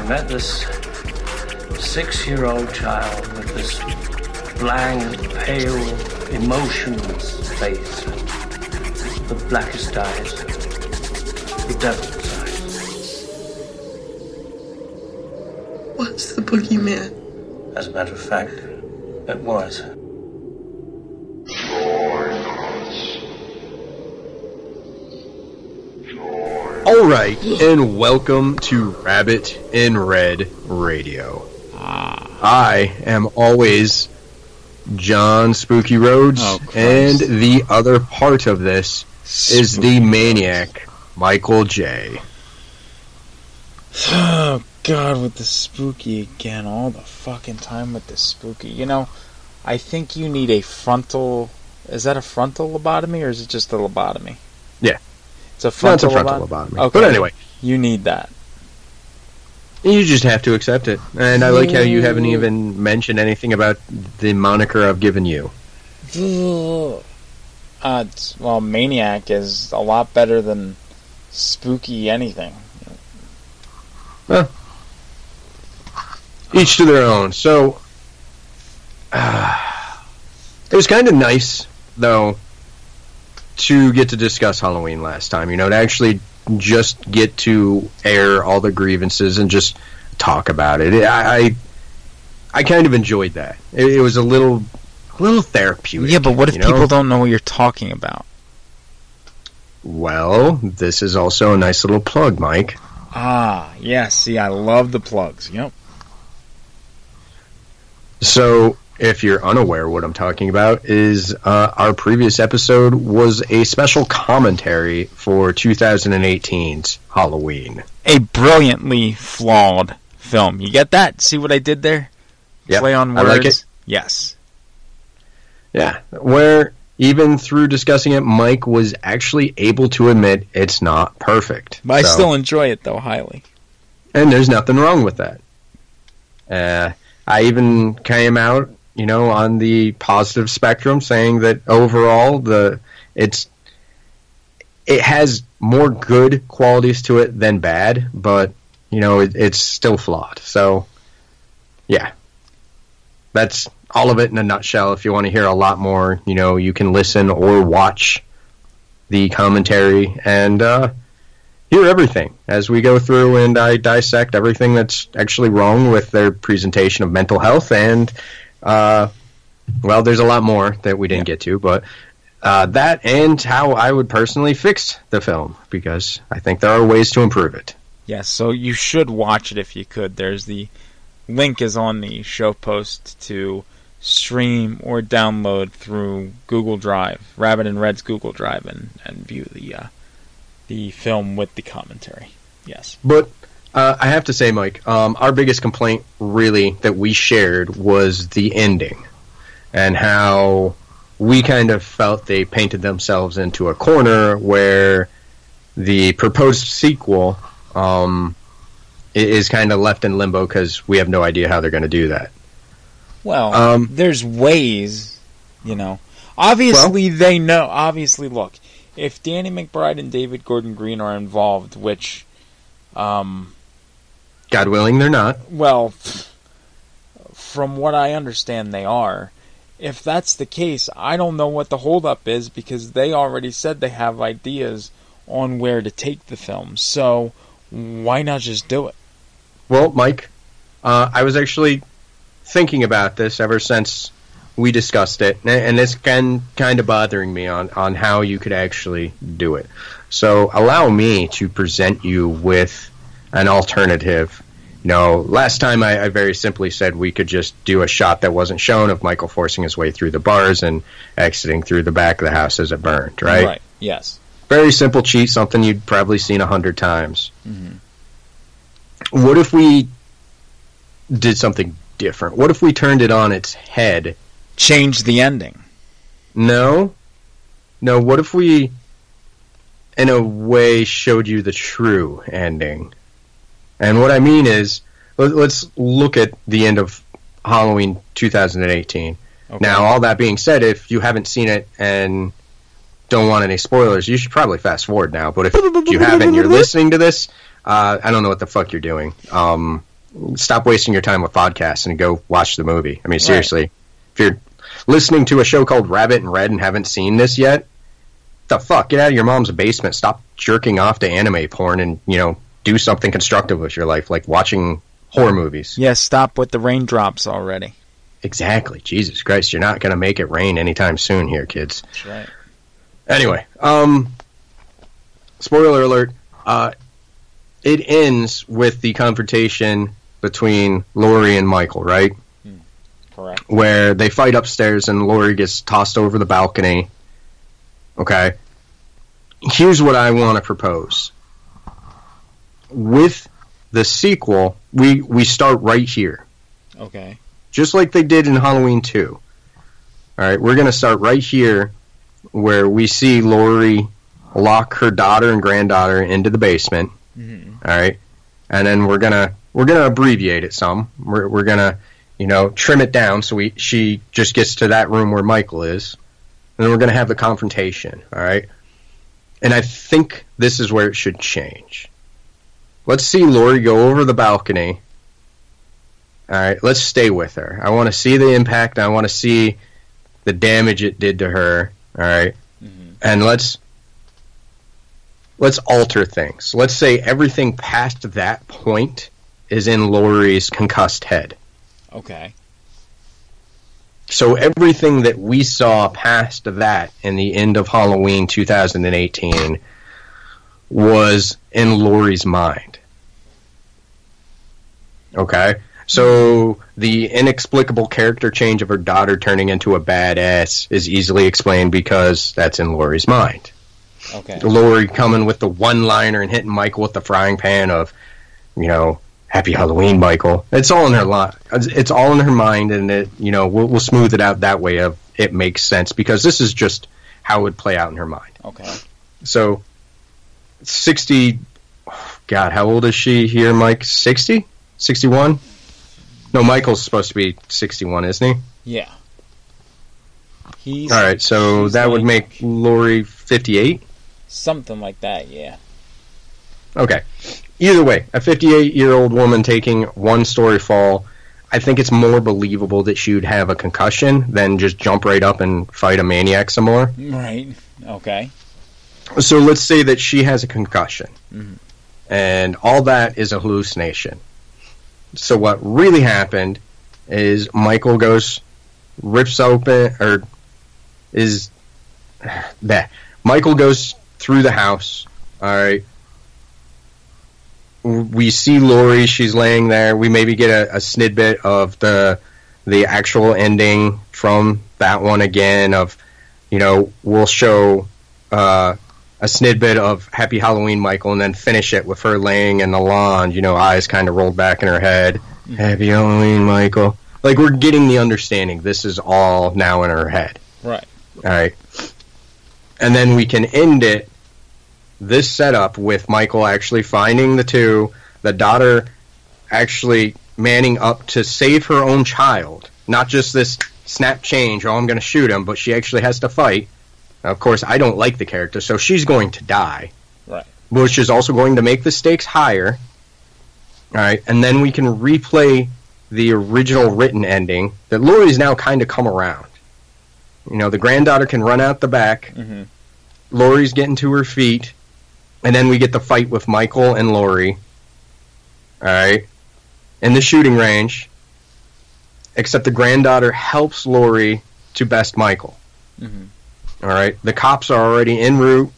met this 6-year-old child with this blank, pale, emotionless face, the blackest eyes, the devil's eyes. Was the boogeyman? As a matter of fact, it was. Alright, and welcome to Rabbit in Red Radio. I am always John Spooky Rhodes, and the other part of this is the maniac, Michael J. Oh, God, with the spooky again. All the fucking time with the spooky. You know, I think you need a frontal... Is that a frontal lobotomy, or is it just a lobotomy? Yeah. It's a frontal, lobotomy. Okay. But anyway. You need that. You just have to accept it. And I like how you haven't even mentioned anything about the moniker I've given you. Well, maniac is a lot better than spooky anything. Well, each to their own. So, it was kind of nice, though, to get to discuss Halloween last time. You know, to actually just get to air all the grievances and just talk about it. I kind of enjoyed that. It was a little therapeutic. Yeah, but what if people don't know what you're talking about? Well, this is also a nice little plug, Mike. Ah, yeah, see, I love the plugs. Yep. So, if you're unaware, what I'm talking about is our previous episode was a special commentary for 2018's Halloween. A brilliantly flawed film. You get that? See what I did there? Yep, play on words. I like it. Yes. Yeah, where even through discussing it, Mike was actually able to admit it's not perfect. But I still enjoy it, though, highly. And there's nothing wrong with that. I even came out, you know, on the positive spectrum, saying that overall it has more good qualities to it than bad, but you know it's still flawed. So, yeah, that's all of it in a nutshell. If you want to hear a lot more, you know, you can listen or watch the commentary and hear everything as we go through and I dissect everything that's actually wrong with their presentation of mental health and. Well, there's a lot more that we didn't get to, but that and how I would personally fix the film, because I think there are ways to improve it. Yes, so you should watch it if you could. There's the link is on the show post to stream or download through Google Drive, Rabbit and Red's Google Drive, and view the film with the commentary. Yes. But I have to say, Mike, our biggest complaint, really, that we shared was the ending. And how we kind of felt they painted themselves into a corner where the proposed sequel is kind of left in limbo because we have no idea how they're going to do that. Well, there's ways, you know. Obviously, they know. Obviously, look, if Danny McBride and David Gordon Green are involved, which... God willing, they're not. Well, from what I understand, they are. If that's the case, I don't know what the holdup is, because they already said they have ideas on where to take the film. So, why not just do it? Well, Mike, I was actually thinking about this ever since we discussed it, and it's kind of bothering me on how you could actually do it. So, allow me to present you with an alternative. You know, last time I very simply said we could just do a shot that wasn't shown of Michael forcing his way through the bars and exiting through the back of the house as it burned, right? Right, yes. Very simple cheat, something you'd probably seen 100 times. Mm-hmm. What if we did something different? What if we turned it on its head? Change the ending. No, what if we, in a way, showed you the true ending? And what I mean is, let's look at the end of Halloween 2018. Okay. Now, all that being said, if you haven't seen it and don't want any spoilers, you should probably fast forward now. But if you haven't, you're listening to this, I don't know what the fuck you're doing. stop wasting your time with podcasts and go watch the movie. I mean, seriously, if you're listening to a show called Rabbit and Red and haven't seen this yet, the fuck, get out of your mom's basement, stop jerking off to anime porn, and, you know, do something constructive with your life, like watching horror movies. Yeah, stop with the raindrops already. Exactly. Jesus Christ, you're not going to make it rain anytime soon here, kids. That's right. Anyway, spoiler alert, it ends with the confrontation between Laurie and Michael, right? Correct. Where they fight upstairs and Laurie gets tossed over the balcony. Okay. Here's what I want to propose. With the sequel, we start right here. Okay. Just like they did in Halloween 2. Alright, we're going to start right here where we see Laurie lock her daughter and granddaughter into the basement. Mm-hmm. Alright? And then we're gonna abbreviate it some. We're gonna, you know, trim it down so she just gets to that room where Michael is. And then we're gonna have the confrontation, alright? And I think this is where it should change. Let's see Laurie go over the balcony. Alright, let's stay with her. I want to see the impact. I want to see the damage it did to her. Alright? Mm-hmm. And let's alter things. Let's say everything past that point is in Laurie's concussed head. Okay. So everything that we saw past that in the end of Halloween 2018 was in Laurie's mind. Okay? So the inexplicable character change of her daughter turning into a badass is easily explained because that's in Laurie's mind. Okay. Laurie coming with the one-liner and hitting Michael with the frying pan of, you know, Happy Halloween, Michael. It's all in her It's all in her mind, and it, you know, we'll smooth it out that way. Of it makes sense because this is just how it would play out in her mind. Okay. So, 60. God, how old is she here, Mike? 60? 61? No, Michael's supposed to be 61, isn't he? Yeah. All right, so that would make Laurie 58? Something like that, yeah. Okay. Either way, a 58-year-old woman taking one story fall, I think it's more believable that she would have a concussion than just jump right up and fight a maniac some more. Right. Okay. So let's say that she has a concussion. Mm-hmm. And all that is a hallucination. So what really happened is Michael Michael goes through the house. All right. We see Laurie. She's laying there. We maybe get a snidbit of the actual ending from that one again. Of, you know, we'll show a snidbit of Happy Halloween, Michael, and then finish it with her laying in the lawn. You know, eyes kind of rolled back in her head. Mm-hmm. Happy Halloween, Michael. Like, we're getting the understanding. This is all now in her head. Right. All right. And then we can end it, this setup, with Michael actually finding the daughter actually manning up to save her own child. Not just this snap change, oh, I'm going to shoot him, but she actually has to fight. Now, of course, I don't like the character, so she's going to die. Right. Which is also going to make the stakes higher. All right. And then we can replay the original written ending that Laurie's now kind of come around. You know, the granddaughter can run out the back. Mm-hmm. Laurie's getting to her feet. And then we get the fight with Michael and Laurie. Alright. In the shooting range. Except the granddaughter helps Laurie to best Michael. Mm-hmm. Alright. The cops are already en route.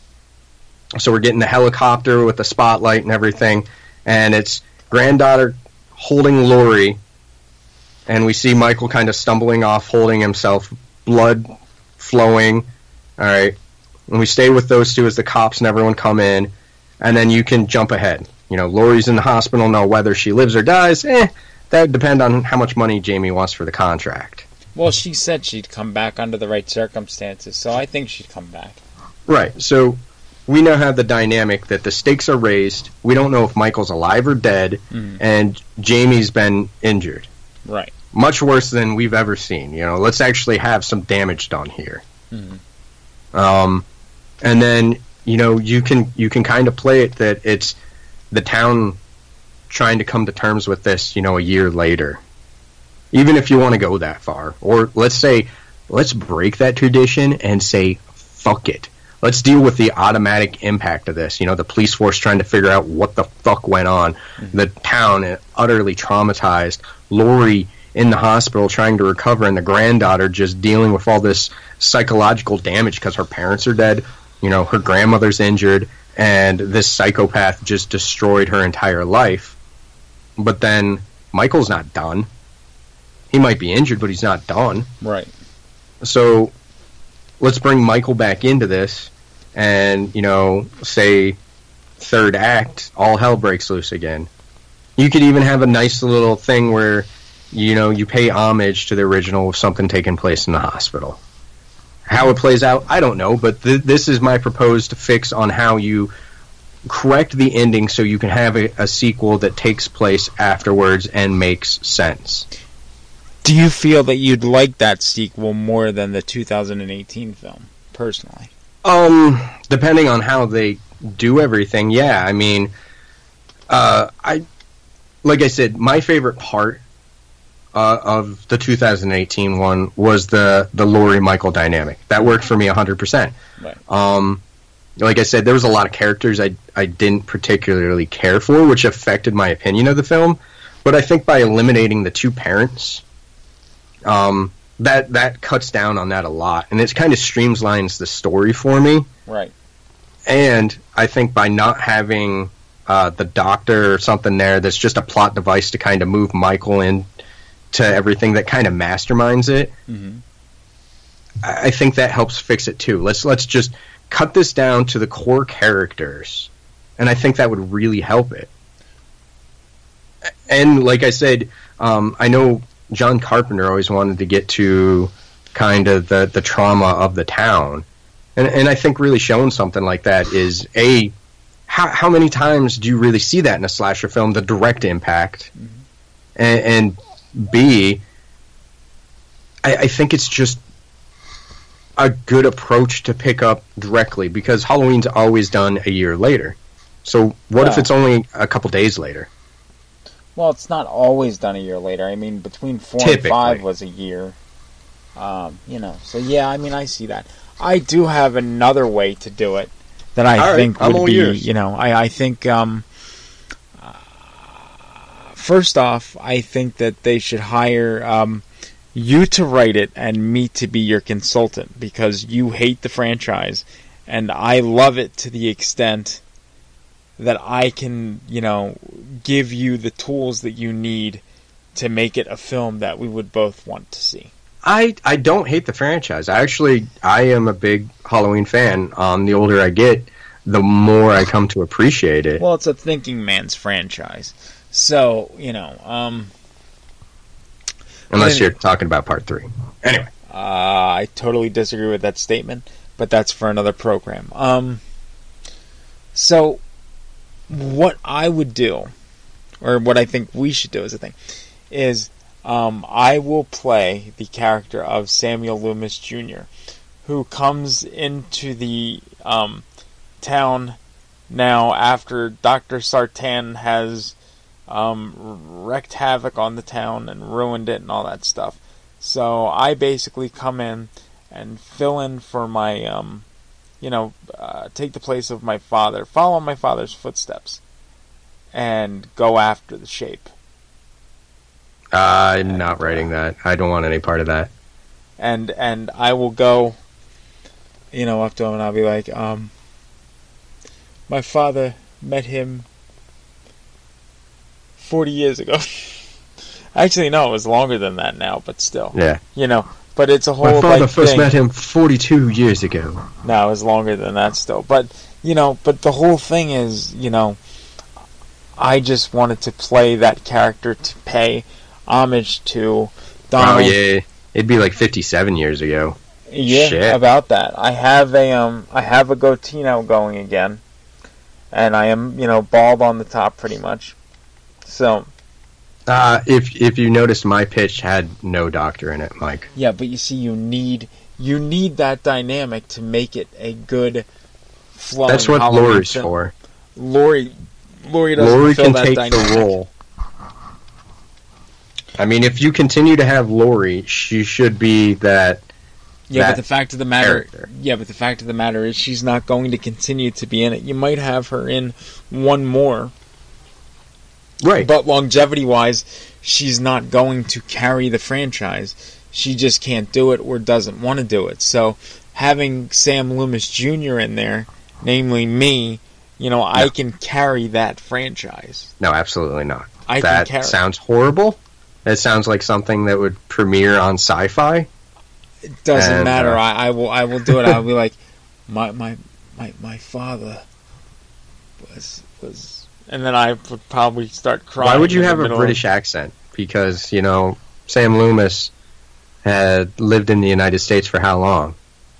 So we're getting the helicopter with the spotlight and everything. And it's granddaughter holding Laurie. And we see Michael kind of stumbling off, holding himself. Blood flowing. Alright. And we stay with those two as the cops and everyone come in. And then you can jump ahead. You know, Laurie's in the hospital. Now, whether she lives or dies, that would depend on how much money Jamie wants for the contract. Well, she said she'd come back under the right circumstances, so I think she'd come back. Right. So we now have the dynamic that the stakes are raised. We don't know if Michael's alive or dead. Mm-hmm. And Jamie's been injured. Right. Much worse than we've ever seen. You know, let's actually have some damage done here. Mm-hmm. And then, you know, you can kind of play it that it's the town trying to come to terms with this, a year later. Even if you want to go that far. Or let's break that tradition and say, fuck it. Let's deal with the automatic impact of this. The police force trying to figure out what the fuck went on. Mm-hmm. The town utterly traumatized. Lori in the hospital trying to recover, and the granddaughter just dealing with all this psychological damage because her parents are dead. Her grandmother's injured, and this psychopath just destroyed her entire life. But then Michael's not done. He might be injured, but he's not done. Right. So let's bring Michael back into this and, say third act, all hell breaks loose again. You could even have a nice little thing where, you pay homage to the original of something taking place in the hospital. How it plays out, I don't know, but this is my proposed fix on how you correct the ending so you can have a sequel that takes place afterwards and makes sense. Do you feel that you'd like that sequel more than the 2018 film, personally? Depending on how they do everything, yeah. I mean, like I said, my favorite part of the 2018 one was the Laurie Michael dynamic. That worked for me 100%. Right. Like I said, there was a lot of characters I didn't particularly care for, which affected my opinion of the film. But I think by eliminating the two parents, that cuts down on that a lot, and it kind of streamlines the story for me. Right. And I think by not having the doctor or something there, that's just a plot device to kind of move Michael in to everything that kind of masterminds it. Mm-hmm. I think that helps fix it too. Let's just cut this down to the core characters, and I think that would really help it. And like I said, I know John Carpenter always wanted to get to kind of the trauma of the town, and I think really showing something like that is how many times do you really see that in a slasher film, the direct impact, mm-hmm. and B, I think it's just a good approach to pick up directly, because Halloween's always done a year later. So what if it's only a couple days later? Well, it's not always done a year later. I mean, between 4 and 5 was a year. So yeah, I mean, I see that. I do have another way to do it that I think would be, yours. I think, first off, I think that they should hire you to write it and me to be your consultant, because you hate the franchise and I love it to the extent that I can, give you the tools that you need to make it a film that we would both want to see. I don't hate the franchise. I am a big Halloween fan. The older I get, the more I come to appreciate it. Well, it's a thinking man's franchise. So, unless you're talking about part 3. Anyway. I totally disagree with that statement, but that's for another program. So, what I would do, or what I think we should do as a thing, is I will play the character of Samuel Loomis Jr., who comes into the town now after Dr. Sartan has wreaked havoc on the town and ruined it and all that stuff. So I basically come in and fill in for my, take the place of my father, follow my father's footsteps, and go after the Shape. I'm not writing that. I don't want any part of that. And I will go, up to him and I'll be like, my father met him 40 years ago. Actually, no, it was longer than that now, but still. Yeah. But it's a whole my father first met him 42 years ago. No, it was longer than that still. But, but the whole thing is, I just wanted to play that character to pay homage to Donald. Oh, yeah. It'd be like 57 years ago. Yeah, shit. About that. I have a goatee now going again. And I am, bald on the top pretty much. So, if you noticed, my pitch had no doctor in it, Mike. Yeah, but you see, you need that dynamic to make it a good flowing. That's what Laurie's for. Laurie, Laurie doesn't Laurie fill can that take dynamic. the role. I mean, if you continue to have Laurie, she should be that. Yeah, that but the fact of the matter, character. is she's not going to continue to be in it. You might have her in one more, Right. but longevity-wise, she's not going to carry the franchise. She just can't do it or doesn't want to do it. So having Sam Loomis Jr. in there, namely me, I can carry that franchise. No, absolutely not. I that can carry. sounds horrible. It sounds like something that would premiere on Sci-Fi. It doesn't And, matter. I will do it. I'll be like, my father was, and then I would probably start crying. Why would you in the have a middle British accent? Because, Sam Loomis had lived in the United States for how long?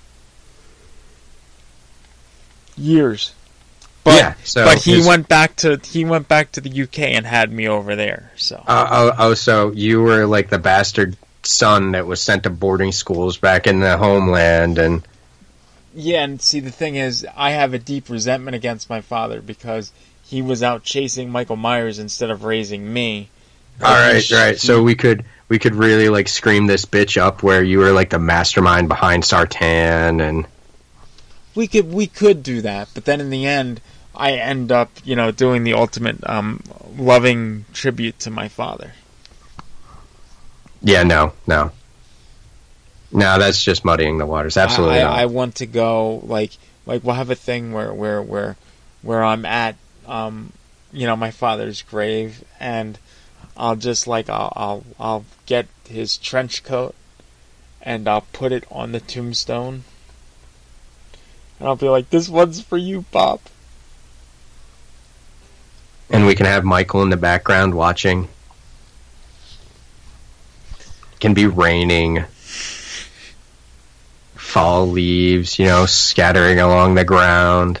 years? But Yeah, so but he his- went back to the UK and had me over there. So So you were like the bastard son that was sent to boarding schools back in the homeland, and yeah, and see the thing is, I have a deep resentment against my father because he was out chasing Michael Myers instead of raising me. all right. So we could really like scream this bitch up where you were like the mastermind behind Sartan, and We could do that, but then in the end, I end up, doing the ultimate loving tribute to my father. yeah, no, that's just muddying the waters. Absolutely not. I want to go like we'll have a thing where I'm at my father's grave, and I'll just I'll get his trench coat and I'll put it on the tombstone. And I'll be like, this one's for you, Pop. And we can have Michael in the background watching. It can be raining. Fall leaves, scattering along the ground.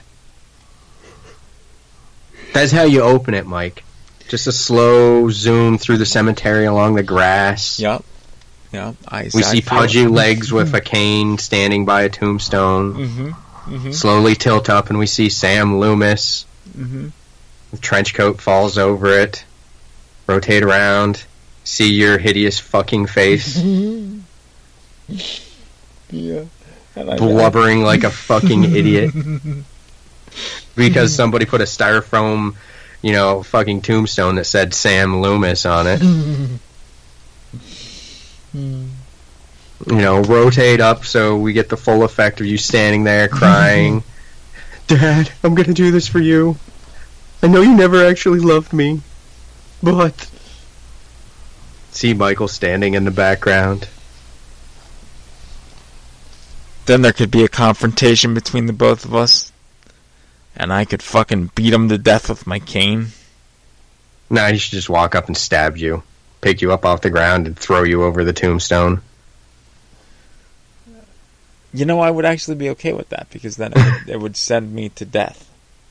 That's how you open it, Mike. Just a slow zoom through the cemetery along the grass. Yep. We see pudgy legs with a cane standing by a tombstone. Mm-hmm. Slowly tilt up, and we see Sam Loomis. Mm-hmm. The trench coat falls over it. Rotate around. See your hideous fucking face. Yeah. Blubbering like a fucking idiot. Because somebody put a styrofoam, fucking tombstone that said Sam Loomis on it. Rotate up so we get the full effect of you standing there crying. Dad, I'm gonna do this for you. I know you never actually loved me, but... See Michael standing in the background. Then there could be a confrontation between the both of us, and I could fucking beat him to death with my cane. Nah, he should just walk up and stab you. Pick you up off the ground and throw you over the tombstone. I would actually be okay with that, because then it would send me to death.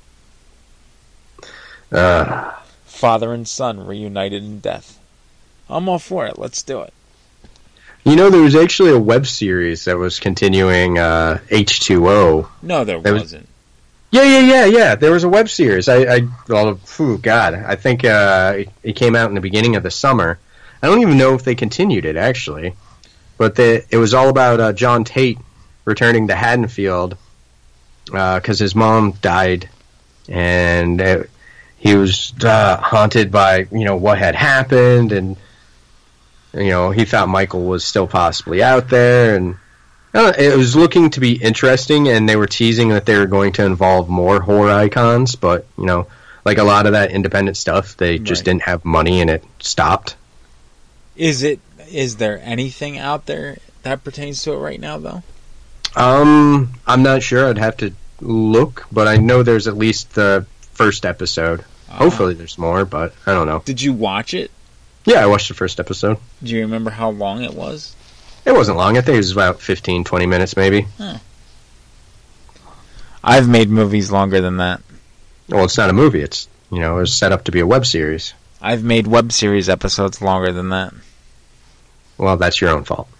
Father and son reunited in death. I'm all for it. Let's do it. There was actually a web series that was continuing H2O. No, there wasn't. Yeah. There was a web series. I think it came out in the beginning of the summer. I don't even know if they continued it, actually. But it was all about John Tate returning to Haddonfield because his mom died, and he was haunted by what had happened, and he thought Michael was still possibly out there, and it was looking to be interesting, and they were teasing that they were going to involve more horror icons, but like a lot of that independent stuff, they just didn't have money, and it stopped. Is there anything out there that pertains to it right now, though? I'm not sure. I'd have to look, but I know there's at least the first episode. Hopefully there's more, but I don't know. Did you watch it? Yeah, I watched the first episode. Do you remember how long it was? It wasn't long. I think it was about 15, 20 minutes, maybe. Huh. I've made movies longer than that. Well, it's not a movie. It's, it was set up to be a web series. I've made web series episodes longer than that. Well, that's your own fault.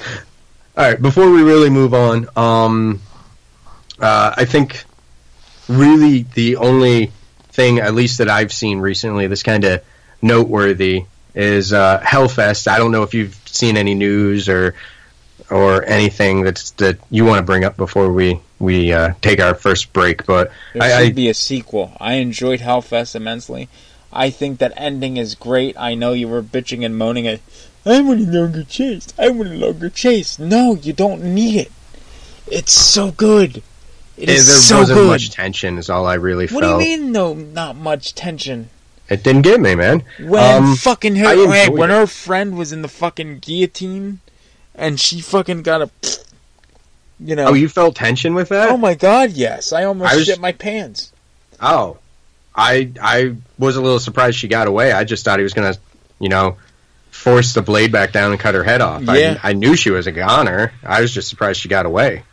All right, before we really move on, I think really the only thing, at least that I've seen recently, that's kind of noteworthy is Hellfest. I don't know if you've seen any news or anything that you want to bring up before we take our first break, but there should be a sequel. I enjoyed Hellfest immensely. I think that ending is great. I know you were bitching and moaning at, I want a longer chase. I want a longer chase. No, you don't need it. It's so good. There wasn't much tension is all I really felt. What do you mean, no, not much tension? It didn't get me, man. When when her friend was in the fucking guillotine, and she fucking got a, Oh, you felt tension with that? Oh my god, yes. I almost shit my pants. Oh. I was a little surprised she got away. I just thought he was going to, force the blade back down and cut her head off. Yeah. I knew she was a goner. I was just surprised she got away.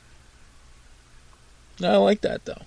I like that, though.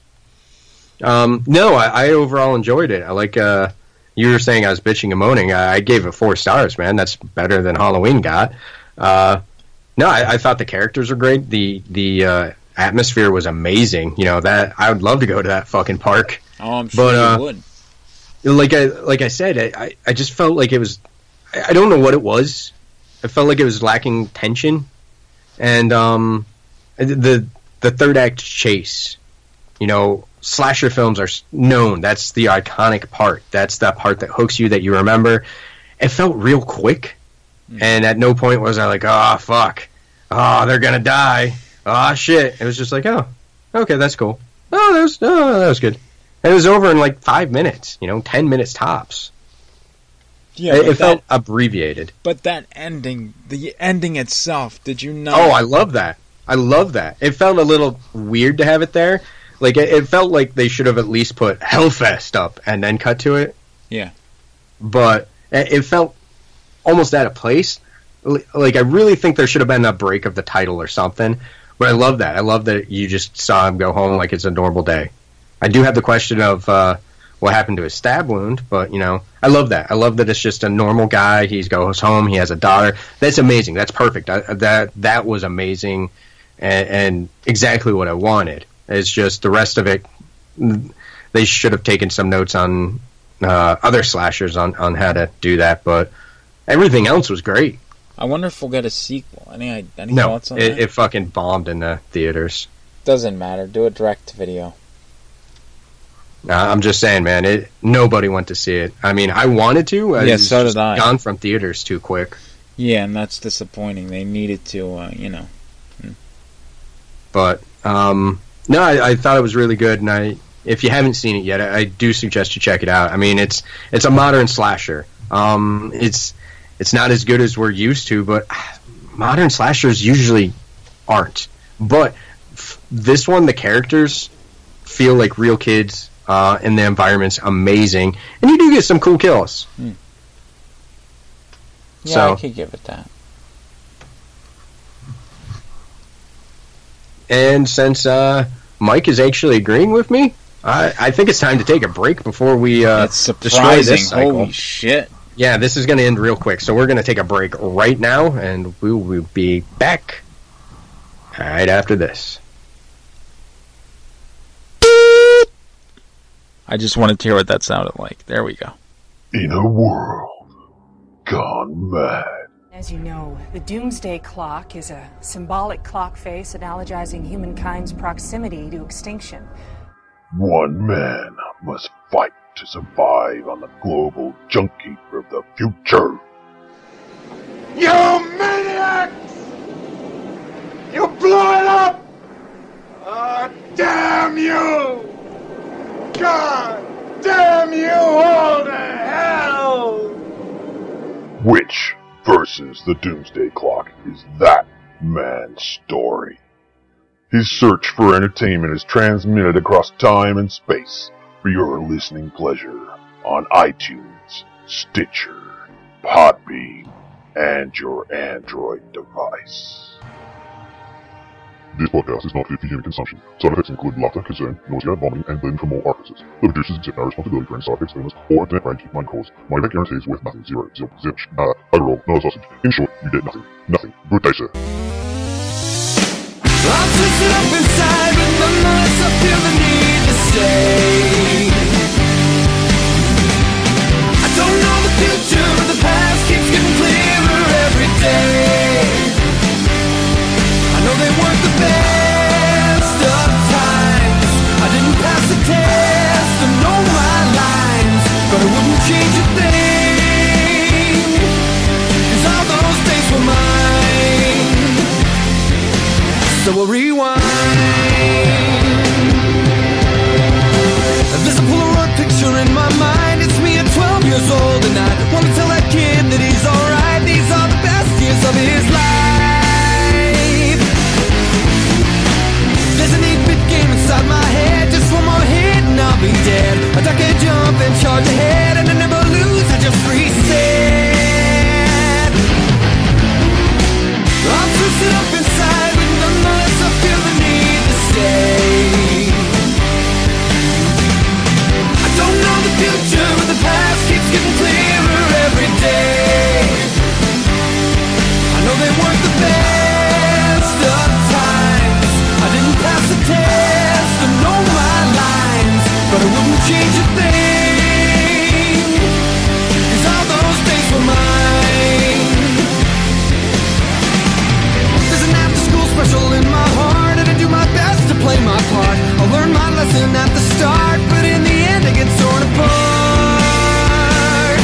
No, I overall enjoyed it. I like, you were saying I was bitching and moaning. I gave it 4 stars, man. That's better than Halloween got. No, I thought the characters were great. The atmosphere was amazing. That I would love to go to that fucking park. Oh, I'm sure you would. Like I said, I just felt like it was. I don't know what it was. I felt like it was lacking tension, and the third act chase. Slasher films are known. That's the iconic part. That's that part that hooks you, that you remember. It felt real quick, and at no point was I like, oh fuck, oh they're gonna die, oh shit. It was just like, oh, okay, that's cool. Oh, that was good. And it was over in like 5 minutes. 10 minutes tops. Yeah, it felt abbreviated. But that ending, the ending itself, did you know? Oh, I love that. It felt a little weird to have it there. Like, it felt like they should have at least put Hellfest up and then cut to it. Yeah. But it felt almost out of place. Like, I really think there should have been a break of the title or something. But I love that. I love that you just saw him go home like it's a normal day. I do have the question of what happened to his stab wound, but, I love that. I love that it's just a normal guy. He goes home. He has a daughter. That's amazing. That's perfect. That was amazing and exactly what I wanted. It's just the rest of it, they should have taken some notes on other slashers on how to do that, but everything else was great. I wonder if we'll get a sequel. Any thoughts on that? It fucking bombed in the theaters. Doesn't matter. Do a direct to video. I'm just saying, man. Nobody went to see it. I mean, I wanted to. Yeah, so did I. Gone from theaters too quick. Yeah, and that's disappointing. They needed to, But no, I thought it was really good, and if you haven't seen it yet, I do suggest you check it out. I mean, it's a modern slasher. It's not as good as we're used to, but modern slashers usually aren't. But this one, the characters feel like real kids. And the environment's amazing, and you do get some cool kills. Yeah, so, I could give it that. And since Mike is actually agreeing with me, I think it's time to take a break before we destroy this cycle. Holy shit! Yeah, this is going to end real quick, so we're going to take a break right now, and we will be back right after this. I just wanted to hear what that sounded like. There we go. In a world gone mad. As you know, the Doomsday Clock is a symbolic clock face analogizing humankind's proximity to extinction. One man must fight to survive on the global junkie of the future. You maniacs! You blew it up! Oh, damn you! God damn you all to hell! Which versus the Doomsday Clock is that man's story? His search for entertainment is transmitted across time and space for your listening pleasure on iTunes, Stitcher, Podbean, and your Android device. This podcast is not fit for human consumption. Side effects include laughter, concern, nausea, vomiting, and bleeding from all orifices. The producers accept no responsibility for any side effects, illness, or internet range mind cause. Money back guarantees worth nothing. Zero. Zilch. Overall, no sausage. In short, you get nothing. Nothing. Good day, sir. I'm twisted up inside, but nonetheless I feel the need. stay. I don't know the future, but the past keeps getting clearer every day. I know they weren't the best of times. I didn't pass the test and know my lines, but I wouldn't change a thing, 'cause all those days were mine. So we'll rewind. There's a Polaroid picture in my mind. It's me at 12 years old, and I want to tell that kid that he's alright. These are the best years of his life. There's an 8-bit game inside my head. Just one more hit and I'll be dead. I duck and jump and charge ahead, and I never lose, I just reset. I'm twisted up inside, but nonetheless I feel the need to stay. I don't know the future, but the past keeps getting clearer every day. I know they weren't the best of times. I didn't pass the test and know my lines, but I wouldn't change a thing, 'cause all those days were mine. There's an after-school special in my heart, and I do my best to play my part. I learned my lesson at the start, but in the end I get torn apart.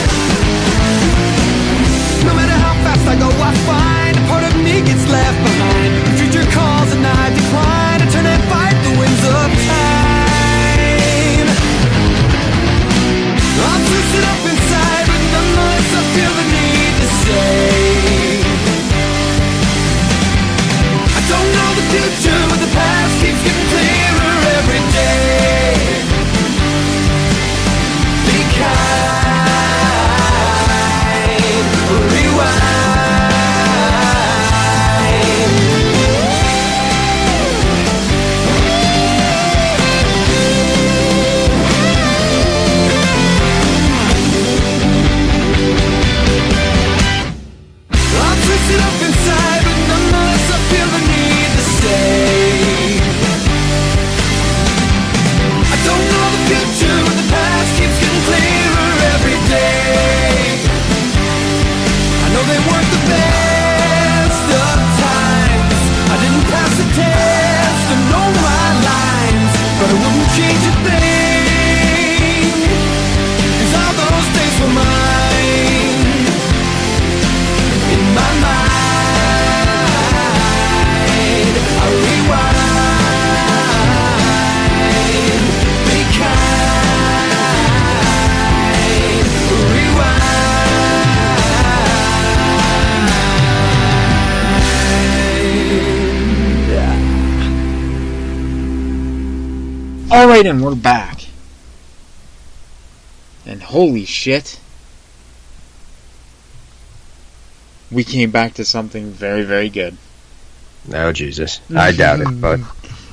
No matter how fast I go, I find a part of me gets left behind. The future calls and I decline to turn and fight the winds of time. I'm twisted up inside, but nonetheless I feel the need to stay. I don't know the future, but the past keeps getting clearer every day. Be kind, rewind. I'm twisted up inside, but nonetheless I feel the need to stay. I don't know the future, but the past keeps getting clearer every day. I know they weren't the best of times. I didn't pass the test and know my lines, but I wouldn't change a thing, 'cause all those days were mine. In my mind, I rewind. Be kind, rewind. Alright, and we're back. And holy shit. We came back to something very, very good. Oh, Jesus. I doubt it, but...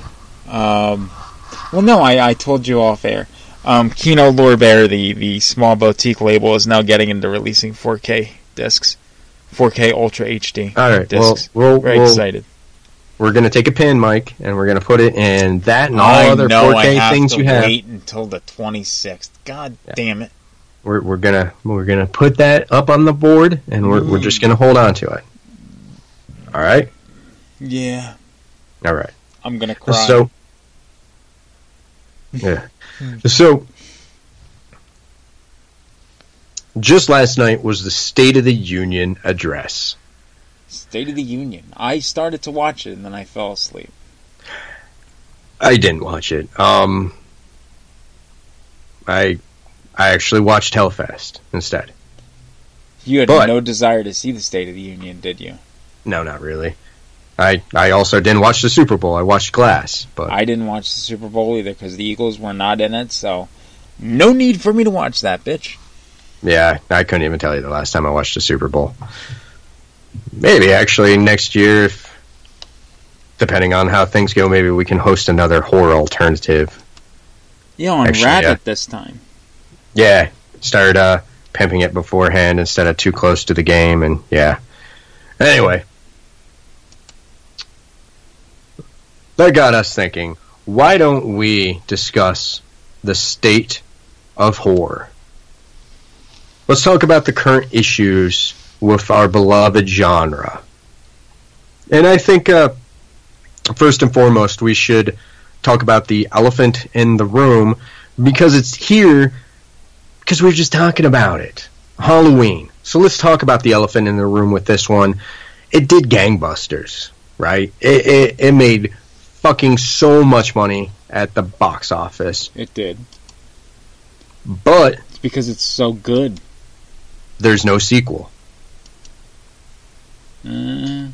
Well, no, I told you off air. Kino Lorbear, the small boutique label, is now getting into releasing 4K discs. 4K Ultra HD Alright, discs. well, very excited. We're going to take a pin, Mike, and we're going to put it in that and all other 4K things you have. Wait until the 26th. God damn it. We're gonna put that up on the board, and we're just gonna hold on to it. All right. Yeah. All right. I'm gonna cry. So. Yeah. So. Just last night was the State of the Union address. State of the Union. I started to watch it and then I fell asleep. I didn't watch it. I actually watched Hellfest instead. You had no desire to see the State of the Union, did you? No, not really. I also didn't watch the Super Bowl. I watched Glass, but I didn't watch the Super Bowl either because the Eagles were not in it, so no need for me to watch that, bitch. Yeah, I couldn't even tell you the last time I watched the Super Bowl. Maybe actually next year, if, depending on how things go, maybe we can host another horror alternative. Yeah, on Rabbit this time. Yeah, start pimping it beforehand instead of too close to the game, and yeah. Anyway, that got us thinking, why don't we discuss the state of horror. Let's talk about the current issues with our beloved genre. And I think, first and foremost, we should talk about the elephant in the room, because it's here, because we're just talking about it. Halloween. So let's talk about the elephant in the room with this one. It did gangbusters, right? It made fucking so much money at the box office. It did. But It's because it's so good. there's no sequel. Mm.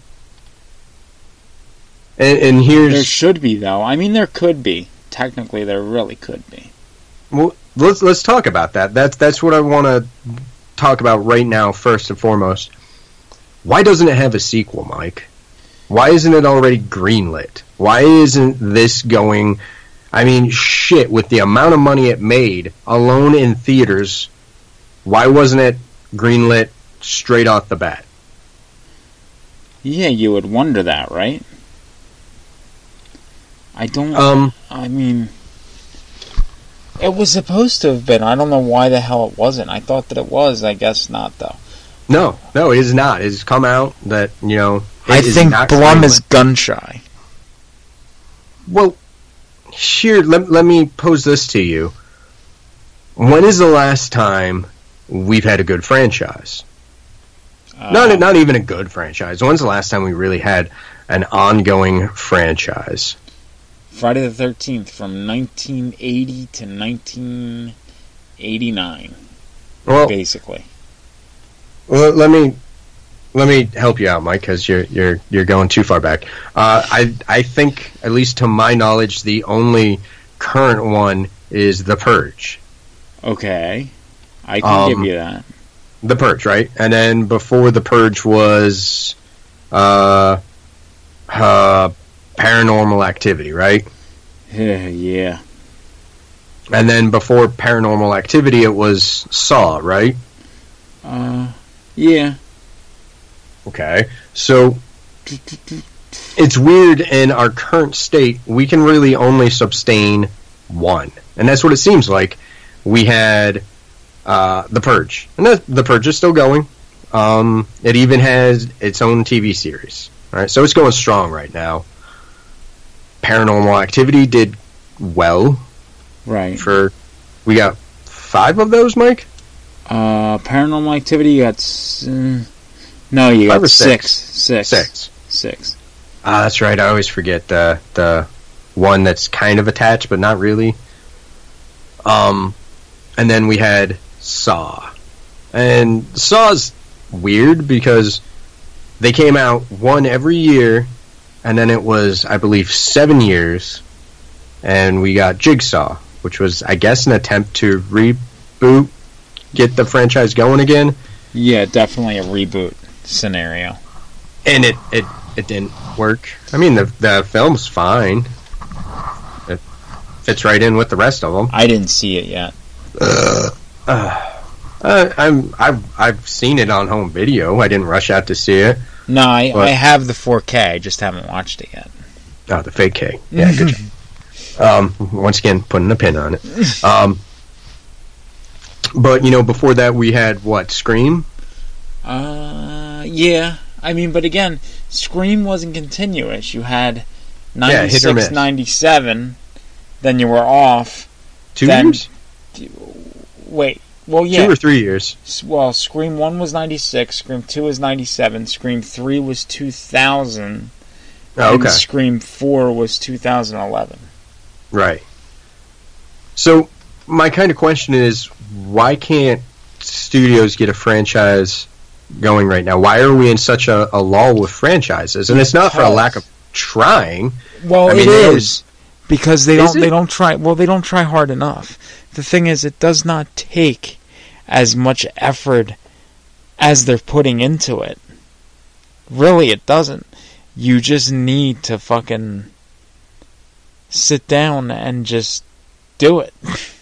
And here's... There should be, though. I mean, there could be. Technically, there really could be. Well, let's talk about that. That's what I want to talk about right now, first and foremost. Why doesn't it have a sequel, Mike? Why isn't it already greenlit? Why isn't this going... I mean, shit, with the amount of money it made alone in theaters, why wasn't it greenlit straight off the bat? Yeah, you would wonder that, right? I don't... I mean... It was supposed to have been. I don't know why the hell it wasn't. I thought that it was. I guess not, though. No, it is not. It's come out that, you know... I think Blum is gun-shy. Well, here, let me pose this to you. When is the last time we've had a good franchise? Not even a good franchise. When's the last time we really had an ongoing franchise? Friday the 13th, from 1980 to 1989. Well, basically. Well, let me help you out, Mike, because you're going too far back. I think, at least to my knowledge, the only current one is The Purge. Okay, I can give you that. The Purge, right? And then before The Purge was Paranormal Activity, right? Yeah. And then before Paranormal Activity, it was Saw, right? Yeah. Okay, so it's weird in our current state, we can really only sustain one. And that's what it seems like. We had The Purge. And The Purge is still going. It even has its own TV series. All right, so it's going strong right now. Paranormal Activity did well. Right. We got 5 of those, Mike? Paranormal Activity, you got... no, you got 6. 6. That's right. I always forget the one that's kind of attached, but not really. And then we had Saw. And Saw's weird because they came out one every year, and then it was, I believe, 7 years, and we got Jigsaw, which was, I guess, an attempt to reboot, get the franchise going again. Yeah, definitely a reboot scenario. And it didn't work. I mean, the film's fine. It fits right in with the rest of them. I didn't see it yet. I've seen it on home video. I didn't rush out to see it. No, I have the 4K. I just haven't watched it yet. Oh, the fake K. Yeah, good job. Once again, putting a pin on it. But, before that we had, what, Scream? Yeah. I mean, but again, Scream wasn't continuous. You had 96, 97, then you were off. 2 years? Wait. Well, yeah. 2 or 3 years. Well, Scream 1 was 96, Scream 2 was 97, Scream 3 was 2000, oh, okay. And Scream 4 was 2011. Right. So, my kind of question is, why can't studios get a franchise going right now? Why are we in such a lull with franchises? And it's not for a lack of trying. Well, it is. Because they don't try. Well, they don't try hard enough. The thing is, it does not take as much effort as they're putting into it. Really, it doesn't. You just need to fucking sit down and just do it.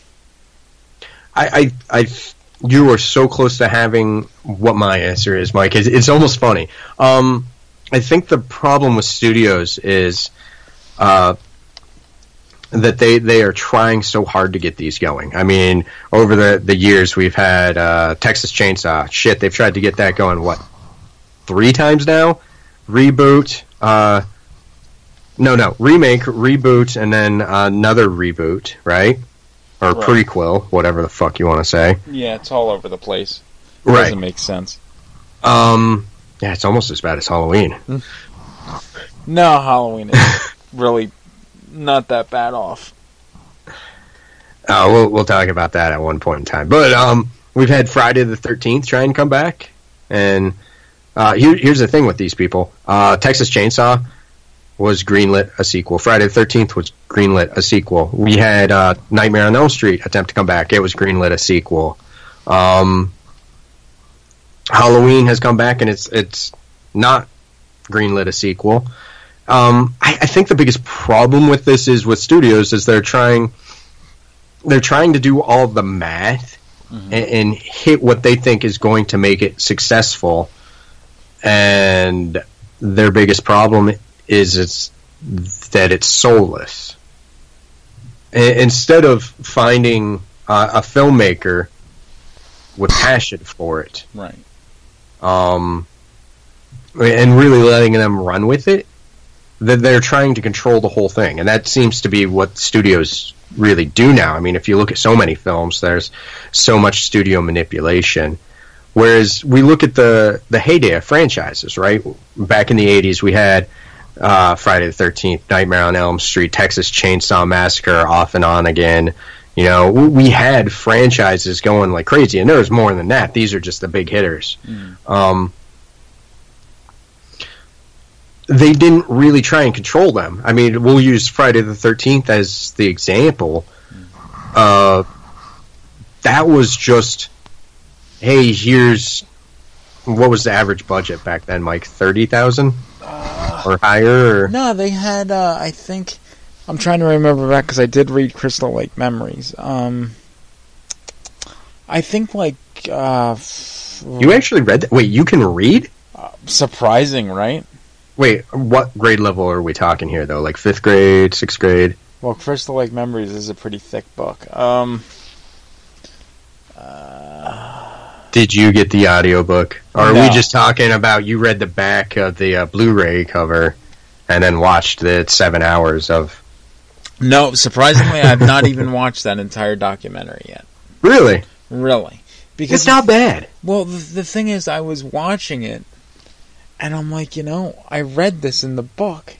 You are so close to having what my answer is, Mike. It's almost funny. I think the problem with studios is, that they are trying so hard to get these going. I mean, over the years, we've had Texas Chainsaw. Shit, they've tried to get that going, what, 3 times now? Reboot, remake, reboot, and then another reboot, right? Or Right. prequel, whatever the fuck you want to say. Yeah, it's all over the place. It Right. doesn't make sense. Yeah, it's almost as bad as Halloween. No, Halloween is really not that bad off. We'll talk about that at one point in time. But we've had Friday the 13th try and come back. And here's the thing with these people. Texas Chainsaw was greenlit a sequel. Friday the 13th was greenlit a sequel. We had Nightmare on Elm Street attempt to come back. It was greenlit a sequel. Halloween has come back, and it's not greenlit a sequel. I think the biggest problem with this is with studios is they're trying to do all the math and hit what they think is going to make it successful, and their biggest problem is that it's soulless. Instead of finding a filmmaker with passion for it, Right. and really letting them run with it, that they're trying to control the whole thing, and that seems to be what studios really do now. I mean, if you look at so many films, there's so much studio manipulation. Whereas we look at the heyday of franchises, right? Back in the 80s, we had Friday the 13th, Nightmare on Elm Street, Texas Chainsaw Massacre, Off and On Again. You know, we had franchises going like crazy, and there was more than that. These are just the big hitters. They didn't really try and control them. I mean, we'll use Friday the 13th as the example. That was just, hey, here's, what was the average budget back then, Mike? 30,000 or higher? Or? No, they had, I think, I'm trying to remember back because I did read Crystal Lake Memories. I think like... you actually read that? Wait, you can read? Surprising, right? Wait, what grade level are we talking here, though? Like 5th grade, 6th grade? Well, Crystal Lake Memories is a pretty thick book. Did you get the audiobook? Or are No. we just talking about you read the back of the Blu-ray cover and then watched the 7 hours of... No, surprisingly, I've not even watched that entire documentary yet. Really? Really. Because It's not bad. Well, the thing is, I was watching it, and I'm like, I read this in the book.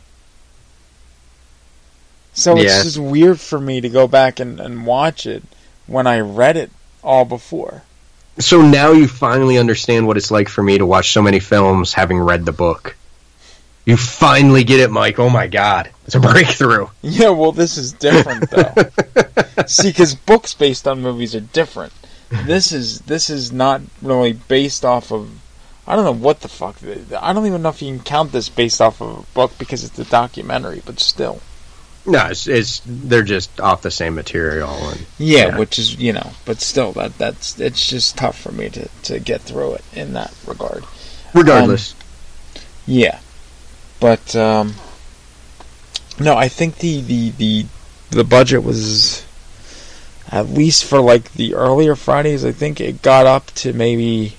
So Yeah. it's just weird for me to go back and watch it when I read it all before. So now you finally understand what it's like for me to watch so many films having read the book. You finally get it, Mike. Oh my god. It's a breakthrough. Yeah, well, this is different, though. See, because books based on movies are different. This is not really based off of... I don't know what the fuck. I don't even know if you can count this based off of a book because it's a documentary, but still. No, it's they're just off the same material. And, Yeah, which is, but still, that's it's just tough for me to get through it in that regard. Regardless. Yeah. But, no, I think the budget was, at least for, like, the earlier Fridays, I think it got up to maybe,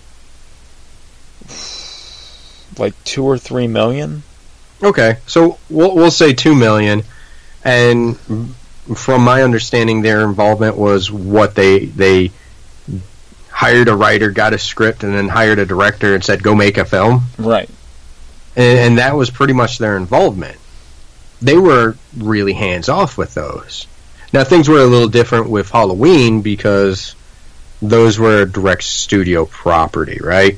like, 2 or 3 million. Okay, so we'll say 2 million, and from my understanding, their involvement was what they hired a writer, got a script, and then hired a director and said, go make a film. Right. And that was pretty much their involvement. They were really hands-off with those. Now, things were a little different with Halloween because those were a direct studio property, right?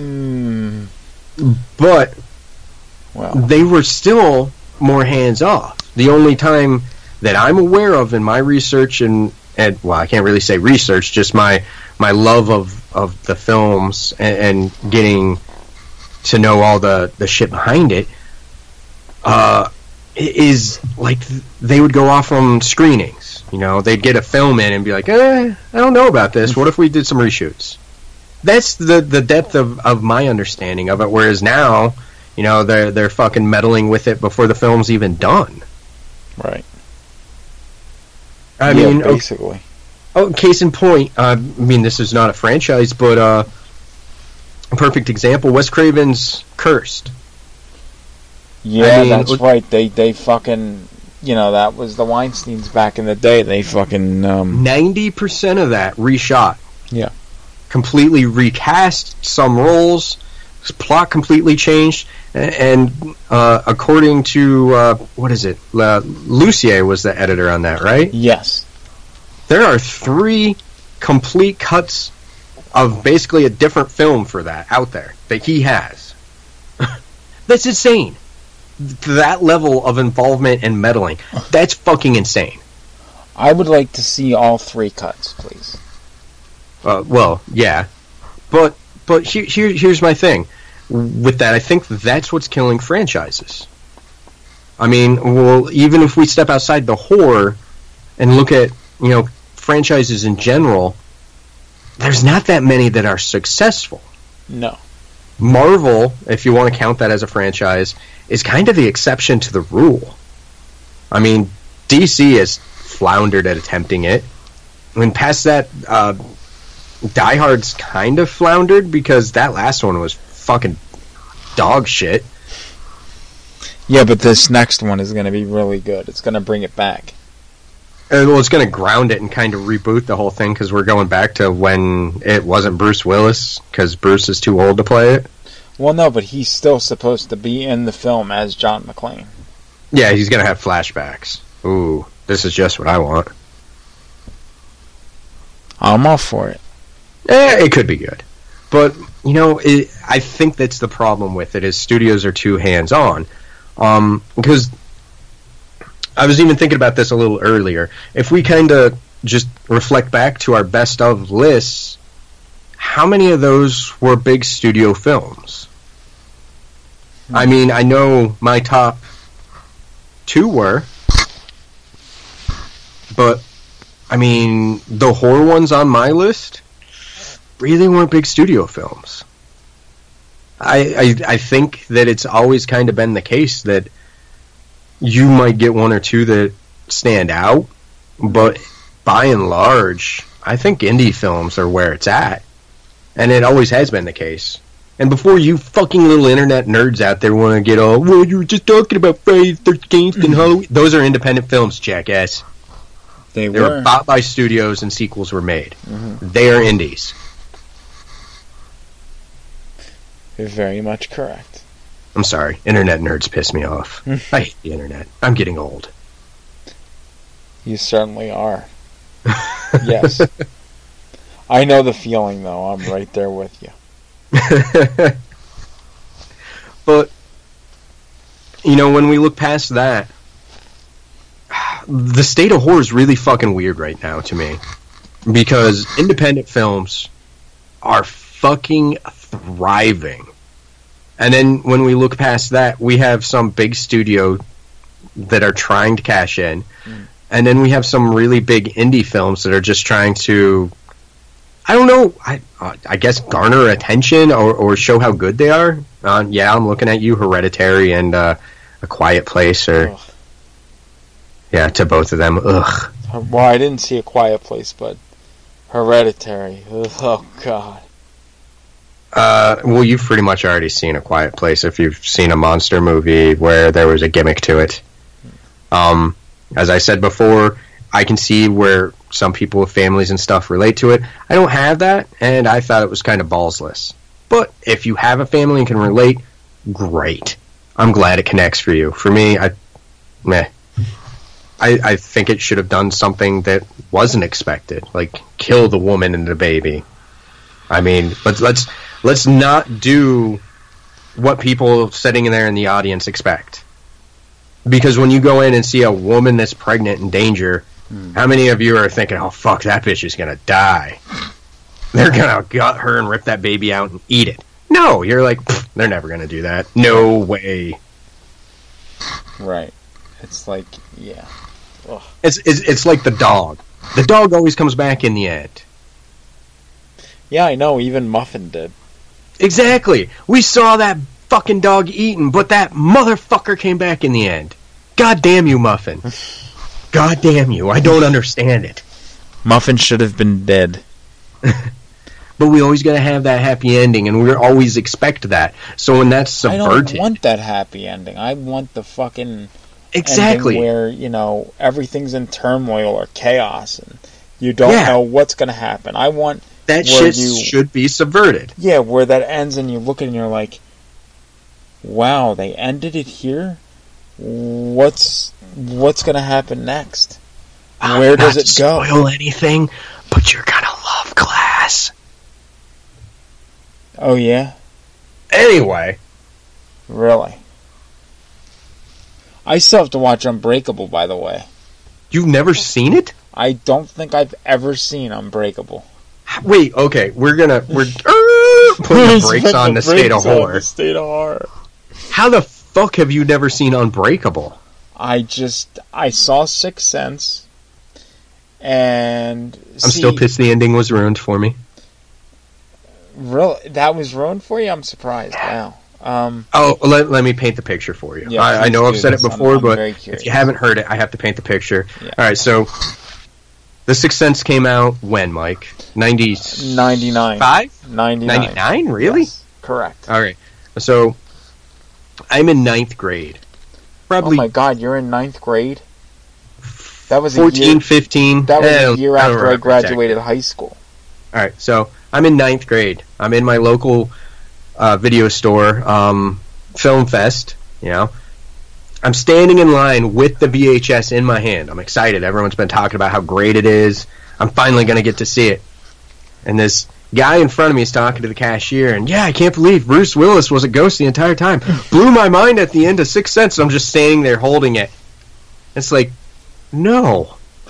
But they were still more hands-off. The only time that I'm aware of in my research, and well, I can't really say research, just my love of the films and getting to know all the shit behind it, is like they would go off on screenings. They'd get a film in and be like, I don't know about this. What if we did some reshoots? That's the depth of my understanding of it. Whereas now, they're fucking meddling with it before the film's even done. Right. I mean, basically. Oh, case in point, I mean, this is not a franchise, but a perfect example, Wes Craven's Cursed. Yeah, that's right. They fucking, that was the Weinsteins back in the day. They fucking 90% of that reshot. Yeah. Completely recast some roles, plot completely changed, and according to what is it? Lucier was the editor on that, right? Yes. There are 3 complete cuts of basically a different film for that out there that he has. That's insane. That level of involvement and meddling, that's fucking insane. I would like to see all 3 cuts, please. Well, yeah. But here's my thing. With that, I think that's what's killing franchises. I mean, well, even if we step outside the horror and look at, franchises in general, there's not that many that are successful. No. Marvel, if you want to count that as a franchise, is kind of the exception to the rule. I mean, DC has floundered at attempting it. When past that, Die Hard's kind of floundered because that last one was fucking dog shit. Yeah, but this next one is going to be really good. It's going to bring it back. Well, it's going to ground it and kind of reboot the whole thing because we're going back to when it wasn't Bruce Willis because Bruce is too old to play it. Well, no, but he's still supposed to be in the film as John McClane. Yeah, he's going to have flashbacks. Ooh, this is just what I want. I'm all for it. It could be good. But, I think that's the problem with it is studios are too hands-on. Because I was even thinking about this a little earlier. If we kind of just reflect back to our best of lists, how many of those were big studio films? I mean, I know my top 2 were, but, I mean, the horror ones on my list really weren't big studio films. I think that it's always kind of been the case that you might get 1 or 2 that stand out, but by and large, I think indie films are where it's at. And it always has been the case. And before you fucking little internet nerds out there want to get all, well, you were just talking about Friday the 13th and Halloween. Those are independent films, jackass. They were bought by studios and sequels were made. Mm-hmm. They are indies. You're very much correct. I'm sorry. Internet nerds piss me off. I hate the internet. I'm getting old. You certainly are. Yes. I know the feeling, though. I'm right there with you. But, when we look past that, the state of horror is really fucking weird right now to me. Because independent films are fucking thriving. And then when we look past that, we have some big studio that are trying to cash in. And then we have some really big indie films that are just trying to, I don't know, I guess garner attention or show how good they are. Yeah, I'm looking at you, Hereditary and A Quiet Place. Or yeah, to both of them. Ugh. Well, I didn't see A Quiet Place, but Hereditary. Oh, God. Well, you've pretty much already seen A Quiet Place if you've seen a monster movie where there was a gimmick to it. As I said before, I can see where some people with families and stuff relate to it. I don't have that, and I thought it was kind of ballsless. But if you have a family and can relate, great. I'm glad it connects for you. For me, I think it should have done something that wasn't expected, like kill the woman and the baby. I mean, let's not do what people sitting in there in the audience expect. Because when you go in and see a woman that's pregnant in danger, how many of you are thinking, oh, fuck, that bitch is going to die? They're going to gut her and rip that baby out and eat it. No, you're like, they're never going to do that. No way. Right. It's like, yeah. Ugh. It's like the dog. The dog always comes back in the end. Yeah, I know. Even Muffin did. Exactly. We saw that fucking dog eaten, but that motherfucker came back in the end. God damn you, Muffin. God damn you! I don't understand it. Muffin should have been dead. But we always gotta have that happy ending, and we always expect that. So when that's subverted, I don't want that happy ending. I want the fucking exactly ending where, you know, everything's in turmoil or chaos, and you don't know what's gonna happen. I want that shit should be subverted. Yeah, where that ends, and you look at it and you're like, "Wow, they ended it here. What's gonna happen next? Where does it go?" Not to spoil anything, but you're gonna love Glass. Oh, yeah? Anyway. Really? I still have to watch Unbreakable, by the way. You've never seen it? I don't think I've ever seen Unbreakable. Wait, okay, we're putting the brakes on the State of Horror. How the fuck have you never seen Unbreakable? I saw Sixth Sense, and... I'm still pissed the ending was ruined for me. Really? That was ruined for you? I'm surprised. Wow. Let me paint the picture for you. Yeah, I know I've said it before, I'm but very curious. if you haven't heard it, I have to paint the picture. Yeah. Alright, so The Sixth Sense came out when, Mike? 99. 99, really? Yes, correct. Alright, so I'm in 9th grade. Probably. Oh my god, you're in 9th grade? That was 14, 15. That was a year after I graduated high school. Alright, so I'm in 9th grade. I'm in my local video store, Film Fest, you know. I'm standing in line with the VHS in my hand. I'm excited. Everyone's been talking about how great it is. I'm finally going to get to see it. And this guy in front of me is talking to the cashier, and I can't believe Bruce Willis was a ghost the entire time. Blew my mind at the end of Sixth Sense, and I'm just standing there holding it. It's like, no.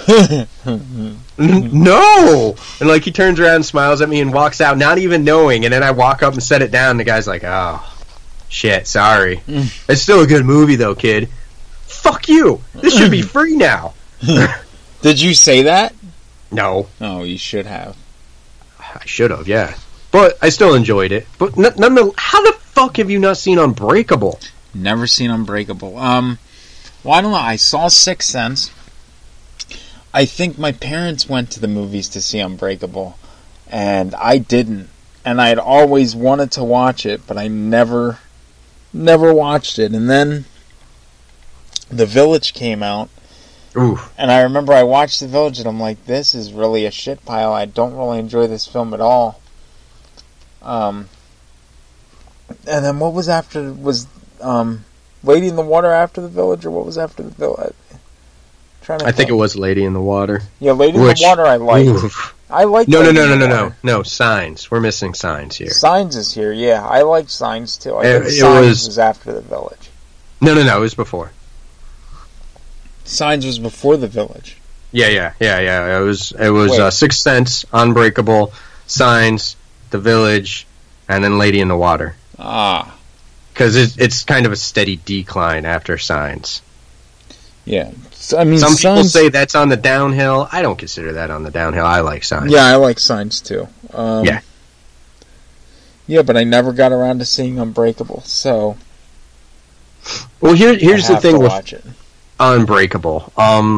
No! And like he turns around and smiles at me and walks out, not even knowing, and then I walk up and set it down, and the guy's like, oh, shit, sorry. It's still a good movie though, kid. Fuck you! This should be free now! Did you say that? No. Oh, you should have. I should have, yeah. But I still enjoyed it. But how the fuck have you not seen Unbreakable? Never seen Unbreakable. Well, I don't know. I saw Sixth Sense. I think my parents went to the movies to see Unbreakable, and I didn't. And I had always wanted to watch it, but I never watched it. And then The Village came out, Oof. And I remember I watched The Village, and I'm like, this is really a shit pile. I don't really enjoy this film at all. And then what was after? Was Lady in the Water after The Village, or what was after The Village? I think it was Lady in the Water. Yeah, Lady in the Water I liked. I liked No, Signs. We're missing Signs here. Signs is here, yeah. I liked Signs too. I think Signs was after The Village. No, it was before. Signs was before The Village. Yeah. It was Sixth Sense, Unbreakable, Signs, The Village, and then Lady in the Water. Ah. Because it's kind of a steady decline after Signs. Yeah. I mean, some people say that's on the downhill. I don't consider that on the downhill. I like Signs. Yeah, I like Signs too. Yeah. Yeah, but I never got around to seeing Unbreakable, so... Well, here's the thing with it. Unbreakable.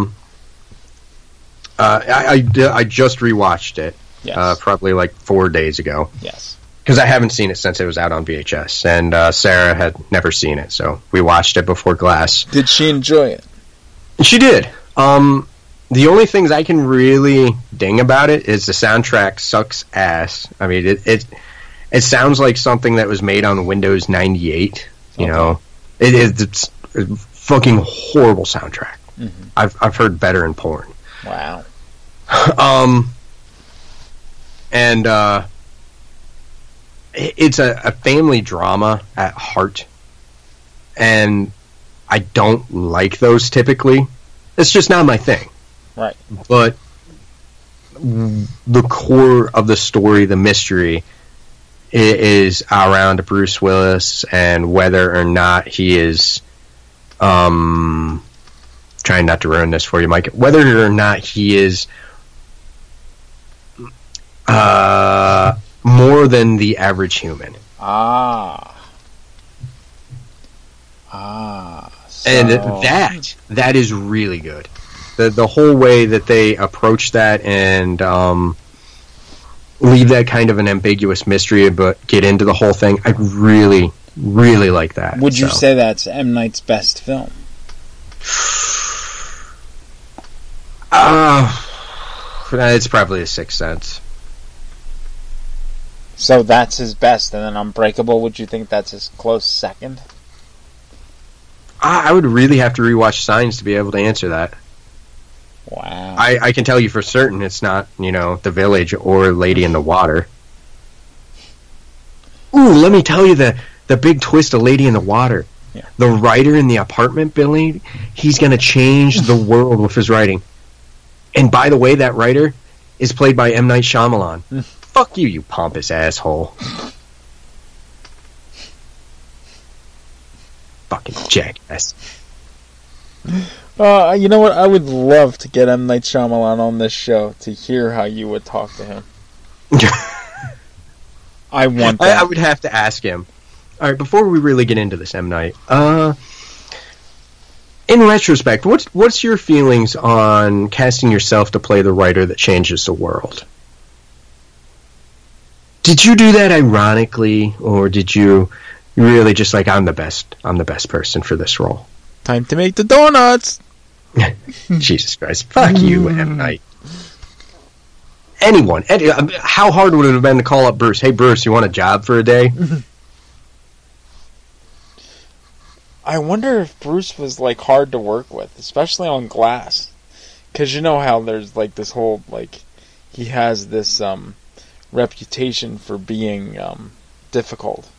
I just rewatched it. Yes. Probably like 4 days ago. Yes. Because I haven't seen it since it was out on VHS, and Sarah had never seen it, so we watched it before Glass. Did she enjoy it? She did. The only things I can really ding about it is the soundtrack sucks ass. I mean, it sounds like something that was made on Windows 98. You know, it's a fucking horrible soundtrack. Mm-hmm. I've heard better in porn. Wow. And it's a family drama at heart, and I don't like those typically. It's just not my thing. Right. But the core of the story, the mystery, is around Bruce Willis and whether or not he is, trying not to ruin this for you, Mike, whether or not he is more than the average human. So. And that is really good. The whole way that they approach that and leave that kind of an ambiguous mystery, but get into the whole thing, I really, really like that. Would you say that's M. Night's best film? It's probably A Sixth Sense. So that's his best, and then Unbreakable, would you think that's his close second? I would really have to rewatch Signs to be able to answer that. Wow. I can tell you for certain it's not, The Village or Lady in the Water. Ooh, let me tell you the big twist of Lady in the Water. Yeah. The writer in the apartment building, he's going to change the world with his writing. And by the way, that writer is played by M. Night Shyamalan. Fuck you, you pompous asshole. Fucking jackass. You know what? I would love to get M. Night Shyamalan on this show to hear how you would talk to him. I want that. I would have to ask him. All right, before we really get into this, M. Night, in retrospect, what's your feelings on casting yourself to play the writer that changes the world? Did you do that ironically, or did you really just like, I'm the best person for this role? Time to make the donuts! Jesus Christ. Fuck you, M. Night. Anyone. How hard would it have been to call up Bruce? Hey, Bruce, you want a job for a day? I wonder if Bruce was, hard to work with, especially on Glass. Because you know how there's, this whole, he has this, reputation for being, difficult.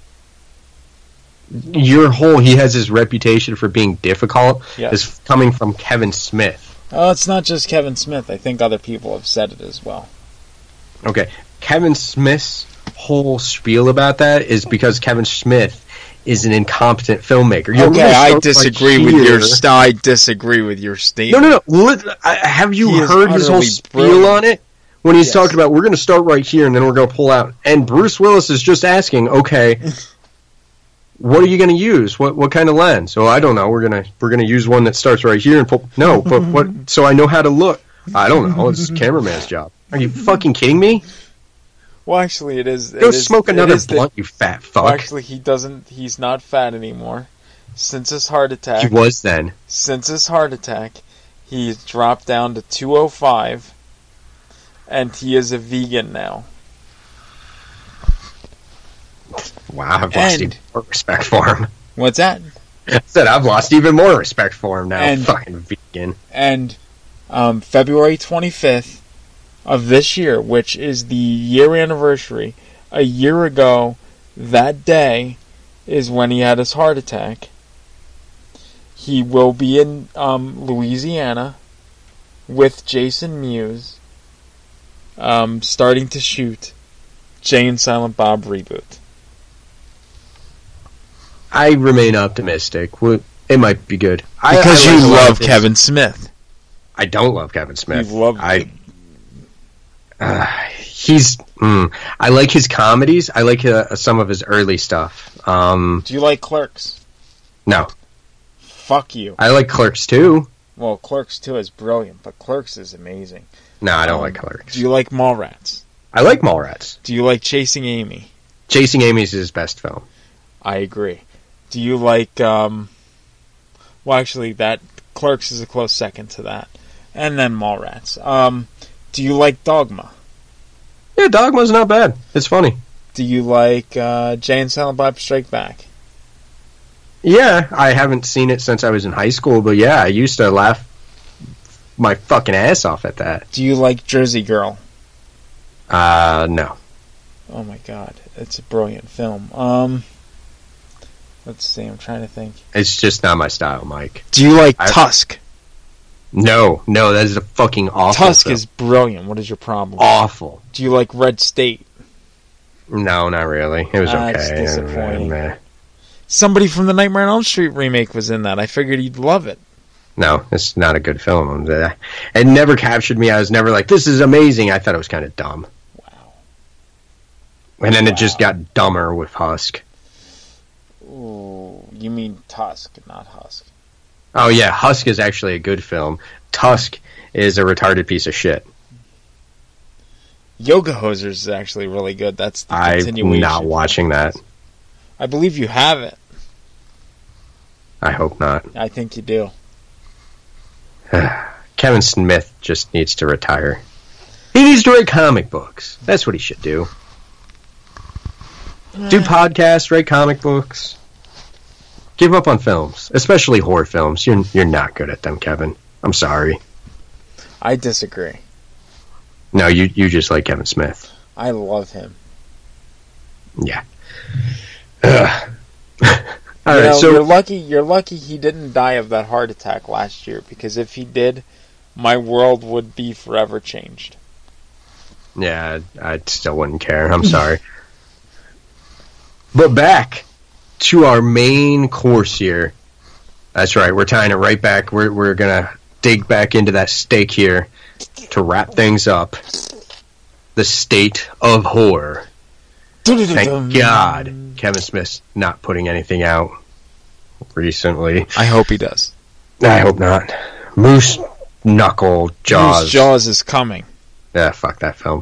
He has his reputation for being difficult is coming from Kevin Smith. Oh, it's not just Kevin Smith. I think other people have said it as well. Okay. Kevin Smith's whole spiel about that is because Kevin Smith is an incompetent filmmaker. I disagree with your statement. No. Have you heard his whole spiel on it? When he's talking about, we're going to start right here and then we're going to pull out. And Bruce Willis is just asking, okay, what are you going to use? What kind of lens? So I don't know. We're gonna use one that starts right here and pull. No, but what? So I know how to look. I don't know. It's the cameraman's job. Are you fucking kidding me? Well, actually, it is. Go smoke another blunt, you fat fuck. Well, actually, he doesn't. He's not fat anymore. Since his heart attack. He was then. Since his heart attack, he's dropped down to 205, and he is a vegan now. Wow, I've lost even more respect for him. What's that? I said I've lost even more respect for him now. Fucking vegan. And February 25th of this year, which is the year anniversary, a year ago, that day is when he had his heart attack. He will be in Louisiana with Jason Mewes, starting to shoot Jay and Silent Bob reboot. I remain optimistic. It might be good. Because you love Kevin Smith. I don't love Kevin Smith. You love I like his comedies. I like some of his early stuff. Do you like Clerks? No. Fuck you. I like Clerks 2. Well, Clerks 2 is brilliant, but Clerks is amazing. No, I don't like Clerks. Do you like Mallrats? I like Mallrats. Do you like Chasing Amy? Chasing Amy is his best film. I agree. Do you like, well, actually, that Clerks is a close second to that. And then Mallrats. Do you like Dogma? Yeah, Dogma's not bad. It's funny. Do you like Jay and Silent Bob Strike Back? Yeah, I haven't seen it since I was in high school, but yeah, I used to laugh my fucking ass off at that. Do you like Jersey Girl? No. Oh my god, it's a brilliant film. Let's see, I'm trying to think. It's just not my style, Mike. Do you like Tusk? No, that is a fucking awful Tusk film. is brilliant. What is your problem? Awful. Do you like Red State? No, not really. It was okay. It's disappointing. Somebody from the Nightmare on Elm Street remake was in that. I figured you'd love it. No, it's not a good film. It never captured me. I was never like, this is amazing. I thought it was kind of dumb. Wow. And then it just got dumber with Husk. Ooh, you mean Tusk, not Husk. Oh, yeah, Husk is actually a good film. Tusk is a retarded piece of shit. Yoga Hosers is actually really good. That's the I'm continuation. not watching that. I believe you have it. I hope not. I think you do. Kevin Smith just needs to retire. He needs to write comic books. That's what he should do. Do podcasts, write comic books. Give up on films, especially horror films. You're not good at them, Kevin. I'm sorry. I disagree. No, you just like Kevin Smith. I love him. Yeah. All right, so you're lucky he didn't die of that heart attack last year, because if he did, my world would be forever changed. Yeah, I still wouldn't care. I'm sorry. But back to our main course here. That's right, we're tying it right back. We're gonna dig back into that steak here to wrap things up. The state of horror. Thank God Kevin Smith's not putting anything out recently. I hope he does. I hope not. Moose Knuckle Jaws. Moose Jaws is coming. Yeah, fuck that film.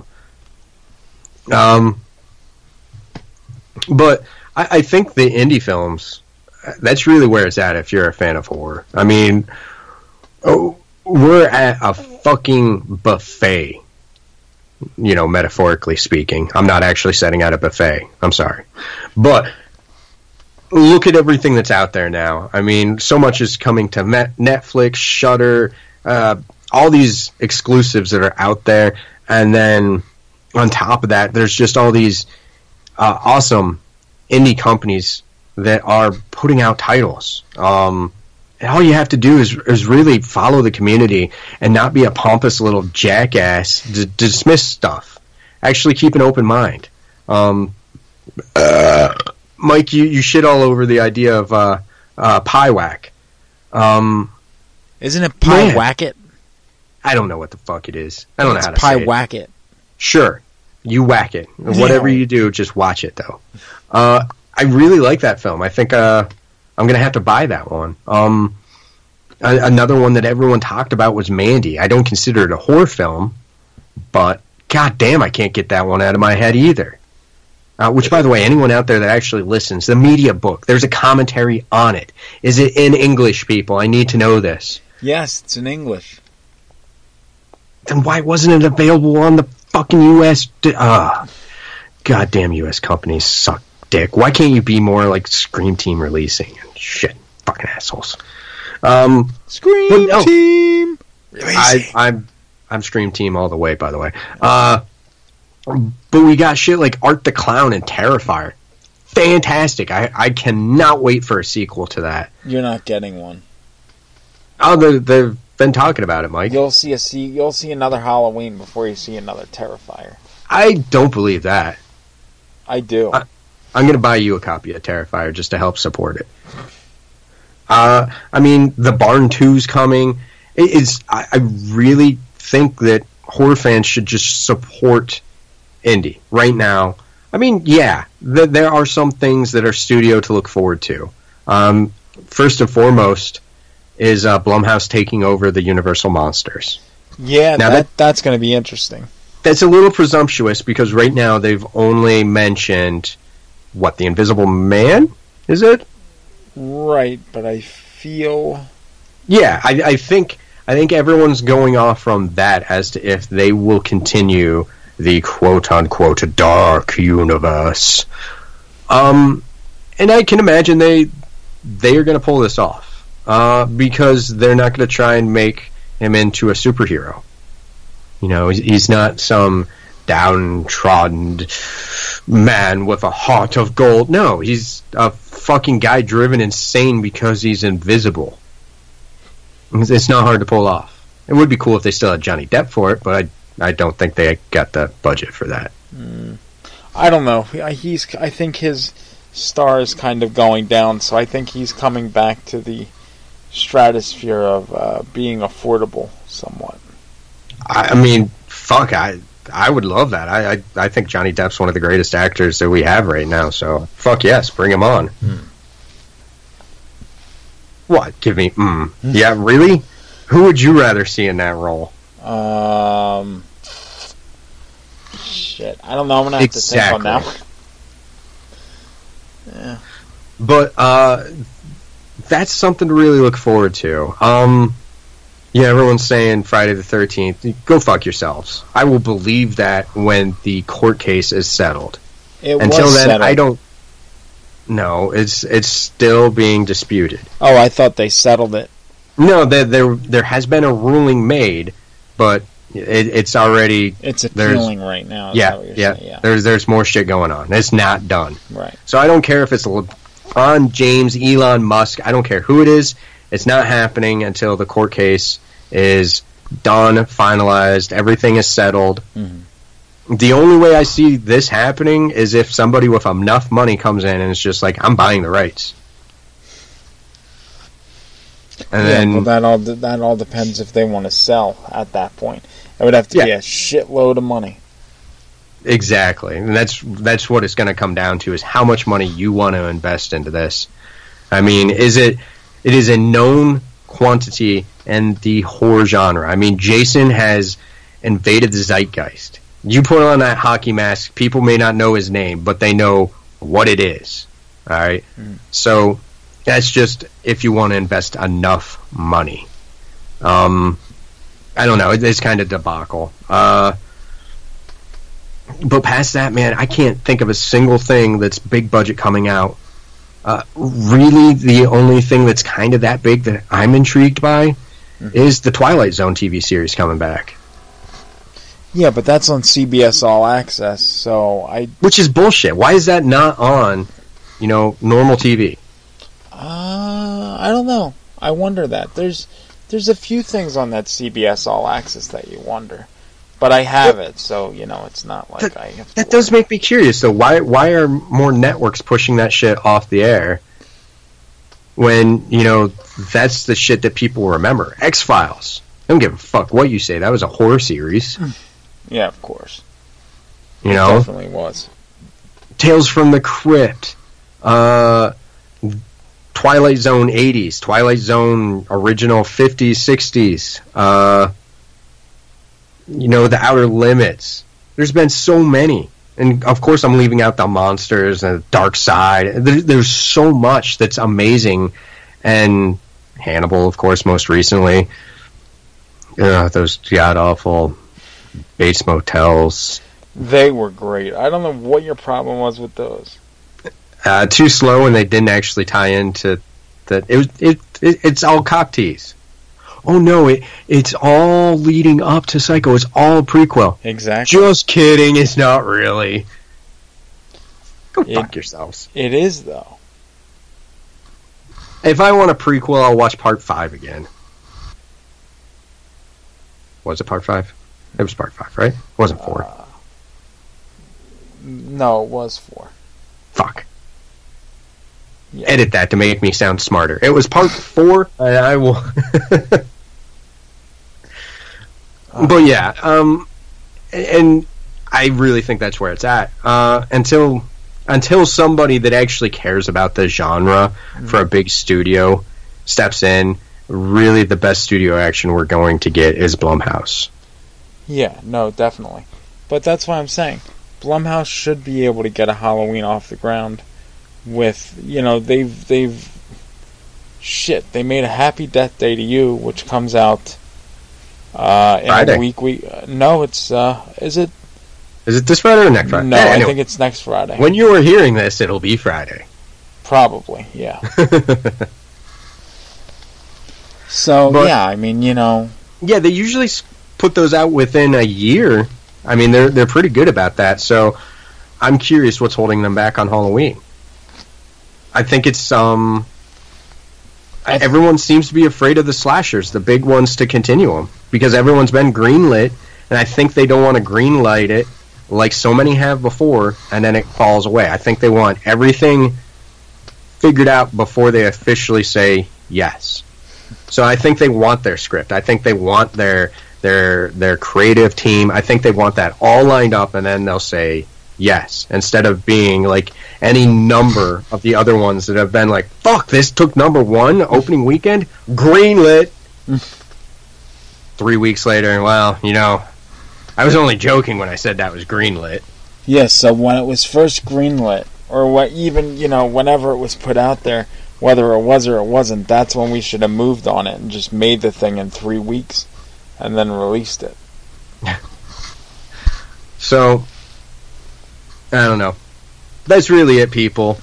But I think the indie films, that's really where it's at if you're a fan of horror. I mean, we're at a fucking buffet, you know, metaphorically speaking. I'm not actually setting out a buffet. I'm sorry. But look at everything that's out there now. I mean, so much is coming to Netflix, Shudder, all these exclusives that are out there. And then on top of that, there's just all these awesome indie companies that are putting out titles. And all you have to do is really follow the community and not be a pompous little jackass to dismiss stuff. Actually keep an open mind. Mike, you shit all over the idea of Pie Whack. Isn't it Pie Whack-It? I don't know what the fuck it is. I don't know how to Pie say it. Whack-It. Sure. You whack it. Whatever you do, just watch it, though. I really like that film. I think I'm going to have to buy that one. Another one that everyone talked about was Mandy. I don't consider it a horror film, but goddamn, I can't get that one out of my head either. Which, by the way, anyone out there that actually listens, the media book, there's a commentary on it. Is it in English, people? I need to know this. Yes, it's in English. Then why wasn't it available on the fucking U.S.? Goddamn U.S. companies suck dick. Why can't you be more like Scream Team releasing and shit? Fucking assholes. Scream Team! I'm Scream Team all the way, by the way. But we got shit like Art the Clown and Terrifier. Fantastic. I cannot wait for a sequel to that. You're not getting one. Oh, they've been talking about it, Mike. You'll see another Halloween before you see another Terrifier. I don't believe that. I do. I'm going to buy you a copy of Terrifier just to help support it. I mean, The Barn 2's coming. I really think that horror fans should just support indie right now. I mean, yeah, there are some things that are studio to look forward to. First and foremost is Blumhouse taking over the Universal Monsters. Yeah, now that's going to be interesting. That's a little presumptuous because right now they've only mentioned, The Invisible Man? Is it? Right, but I feel... Yeah, I think everyone's going off from that as to if they will continue the quote-unquote dark universe. And I can imagine they are going to pull this off. Because they're not going to try and make him into a superhero. You know, he's not some downtrodden man with a heart of gold. No, he's a fucking guy driven insane because he's invisible. It's not hard to pull off. It would be cool if they still had Johnny Depp for it, but I don't think they got the budget for that. I don't know. I think his star is kind of going down, so I think he's coming back to the stratosphere of being affordable somewhat. I mean, fuck, I would love that. I think Johnny Depp's one of the greatest actors that we have right now, so fuck yes, bring him on. What? Give me, Yeah, really? Who would you rather see in that role? Shit. I don't know. I'm going to have to think on that one. Yeah. But that's something to really look forward to. Yeah, everyone's saying Friday the 13th. Go fuck yourselves. I will believe that when the court case is settled. Until then, settled. I don't. No, it's still being disputed. Oh, I thought they settled it. No, there has been a ruling made, but it's already. It's appealing right now. Is that what you're saying? Yeah. There's more shit going on. It's not done. Right. So I don't care if it's LeBron James, Elon Musk. I don't care who it is. It's not happening until the court case is done, finalized, everything is settled. Mm-hmm. The only way I see this happening is if somebody with enough money comes in and it's just like, I'm buying the rights. And then, well, that all depends if they want to sell at that point. It would have to be a shitload of money. Exactly, and that's what it's going to come down to, is how much money you want to invest into this. I mean, it is a known quantity in the horror genre. I mean, Jason has invaded the zeitgeist. You put on that hockey mask, people may not know his name, but they know what it is. All right? So that's just if you want to invest enough money. I don't know. It's kind of debacle. But past that, man, I can't think of a single thing that's big budget coming out. Really, the only thing that's kind of that big that I'm intrigued by is the Twilight Zone TV series coming back. Yeah, but that's on CBS All Access, which is bullshit. Why is that not on, normal TV? I don't know. I wonder that. There's a few things on that CBS All Access that you wonder. But I have it, so, it's not like I have to That does make me curious, though. Why are more networks pushing that shit off the air when, that's the shit that people remember? X-Files. I don't give a fuck what you say. That was a horror series. Yeah, of course. It definitely was. Tales from the Crypt. Twilight Zone 80s. Twilight Zone original 50s, 60s. The Outer Limits. There's been so many. And, of course, I'm leaving out the monsters and the Dark Side. There's so much that's amazing. And Hannibal, of course, most recently. Those god-awful Bates Motels. They were great. I don't know what your problem was with those. Too slow, and they didn't actually tie into that. It's all cock tease. Oh no, it's all leading up to Psycho. It's all a prequel. Exactly. Just kidding, it's not really. Go fuck yourselves. It is, though. If I want a prequel, I'll watch Part 5 again. Was it Part 5? It was Part 5, right? It wasn't 4. No, it was 4. Fuck. Yeah. Edit that to make me sound smarter. It was Part 4, and I will... But yeah, and I really think that's where it's at. Until somebody that actually cares about the genre for a big studio steps in, really the best studio action we're going to get is Blumhouse. Yeah, no, definitely. But that's what I'm saying. Blumhouse should be able to get a Halloween off the ground with, they've they made a Happy Death Day to You, which comes out in Friday. a week. No, it's is it this Friday or next Friday? No, anyway, I think it's next Friday. When you are hearing this, it'll be Friday. Probably, yeah. So, I mean, Yeah, they usually put those out within a year. I mean, they're pretty good about that. So, I'm curious what's holding them back on Halloween. I think it's everyone seems to be afraid of the slashers, the big ones, to continue them, because everyone's been greenlit, and I think they don't want to greenlight it like so many have before, and then it falls away. I think they want everything figured out before they officially say yes. So I think they want their script. I think they want their creative team. I think they want that all lined up, and then they'll say yes, instead of being like any number of the other ones that have been like, fuck, this took number 1 opening weekend, greenlit. 3 weeks later, well, I was only joking when I said that was greenlit. Yes, so when it was first greenlit, or what, even, whenever it was put out there, whether it was or it wasn't, that's when we should have moved on it and just made the thing in 3 weeks and then released it. So, I don't know. That's really it, people.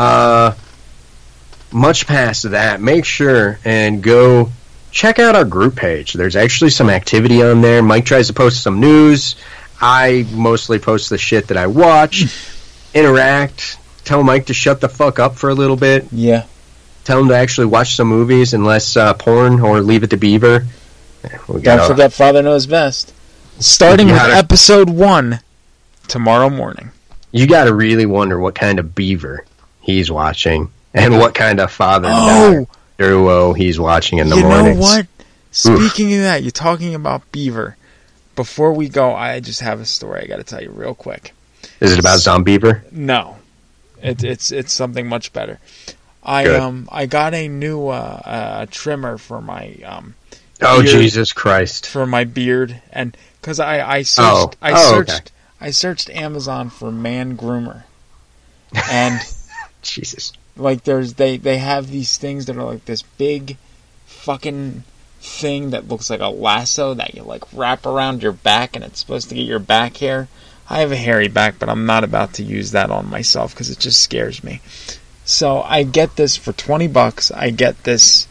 Much past that, make sure and go check out our group page. There's actually some activity on there. Mike tries to post some news. I mostly post the shit that I watch. Interact. Tell Mike to shut the fuck up for a little bit. Yeah. Tell him to actually watch some movies and less porn, or Leave It to Beaver. Don't forget Father Knows Best. Starting with episode 1 tomorrow morning. You gotta really wonder what kind of beaver he's watching and what kind of father duo he's watching in the morning. You know what? Speaking of that, you're talking about beaver. Before we go, I just have a story I gotta tell you real quick. Is it about Zombeaver? No. It's something much better. I got a new trimmer for my beard, Jesus Christ, for my beard, and because I searched Amazon for man groomer, and Jesus, like they have these things that are like this big fucking thing that looks like a lasso that you like wrap around your back, and it's supposed to get your back hair. I have a hairy back, but I'm not about to use that on myself because it just scares me. So I get this for $20. I get this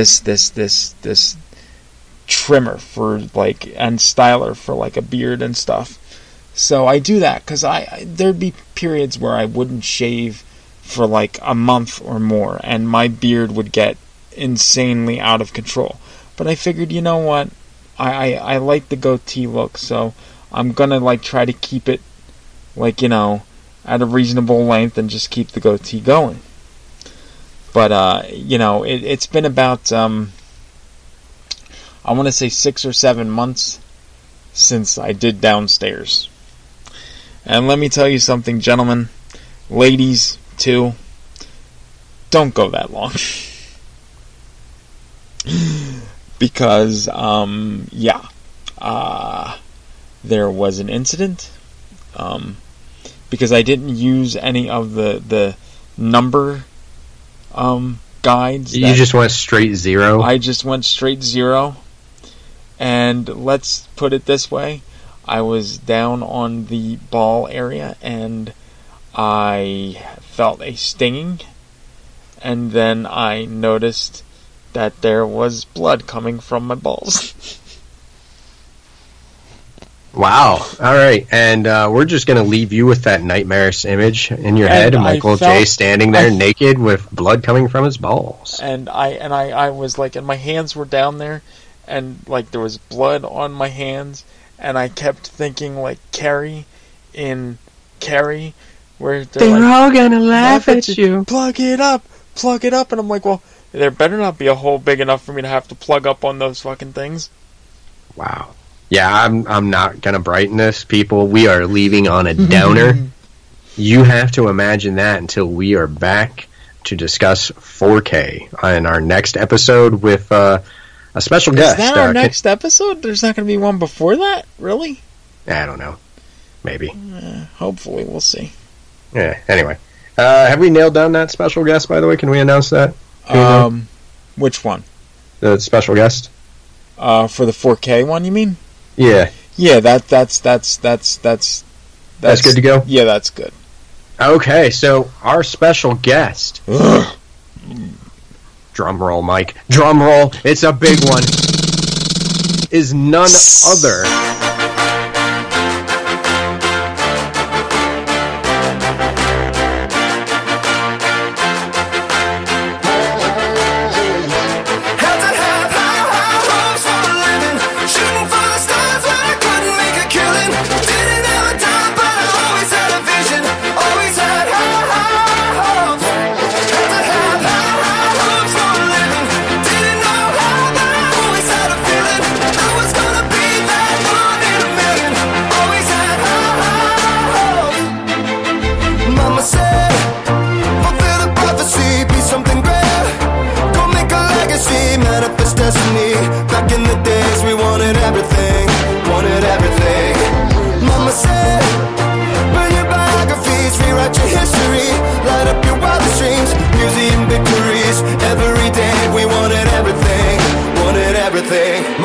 trimmer for like, and styler for like a beard and stuff. So I do that because there'd be periods where I wouldn't shave for like a month or more, and my beard would get insanely out of control. But I figured, you know what? I like the goatee look, so I'm gonna like try to keep it like, at a reasonable length and just keep the goatee going. But it's been about I want to say 6 or 7 months since I did downstairs. And let me tell you something, gentlemen, ladies too, don't go that long. Because there was an incident, because I didn't use any of the number guides. You just went straight 0? I just went straight 0. And let's put it this way, I was down on the ball area and I felt a stinging, and then I noticed that there was blood coming from my balls. Wow. All right. And we're just going to leave you with that nightmarish image in your head of Michael J. standing there naked with blood coming from his balls. And I was like, and my hands were down there, and like there was blood on my hands, and I kept thinking like Carrie in Carrie, where they're like, all going to laugh at you. Plug it up. And I'm like, well, there better not be a hole big enough for me to have to plug up on those fucking things. Wow. Yeah, I'm not going to brighten this, people. We are leaving on a downer. You have to imagine that until we are back to discuss 4K in our next episode with a special guest. Is that our next episode? There's not going to be one before that? Really? I don't know. Maybe. Hopefully, we'll see. Yeah, anyway. Have we nailed down that special guest, by the way? Can we announce that? Which one? The special guest? For the 4K one, you mean? Yeah. Yeah, that's good to go? Yeah, that's good. Okay, so our special guest. Drum roll, Mike. Drum roll. It's a big one. Is none other Gonna be that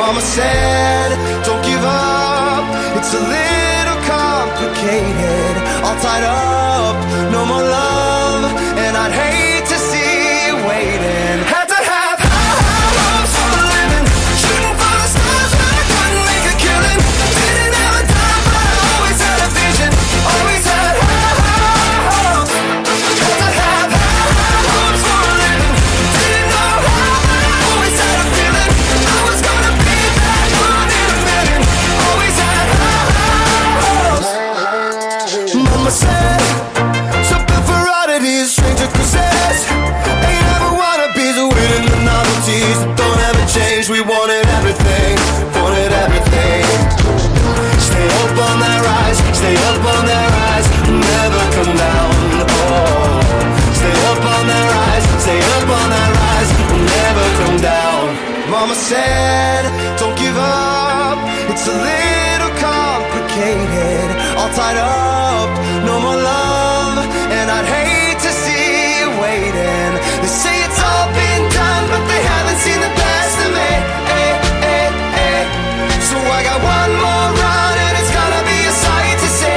Mama said, don't give up, it's a little complicated. All tied up, no more love, and I'd hate to see you waiting. Had to have high hopes for a living, shooting for the stars when I couldn't make a killing. Didn't have a dime, but I always had a vision, always had high hopes. Had to have high hopes for a living, didn't know how, but I always had a feeling I was gonna be that one in a million. Always had high hopes. Mama said, something for oddities, stranger cruises. Ain't ever wannabes, winning the novelties that don't ever change. We wanted everything, wanted everything. Stay up on that rise, stay up on that rise, never come down. Oh, stay up on that rise, stay up on that rise, never come down. Mama said, don't give up, it's a little complicated. All tied up, no more love, and I'd hate to see you waiting. They say it's all been done, but they haven't seen the best of me. So I got one more run, and it's gonna be a sight to see.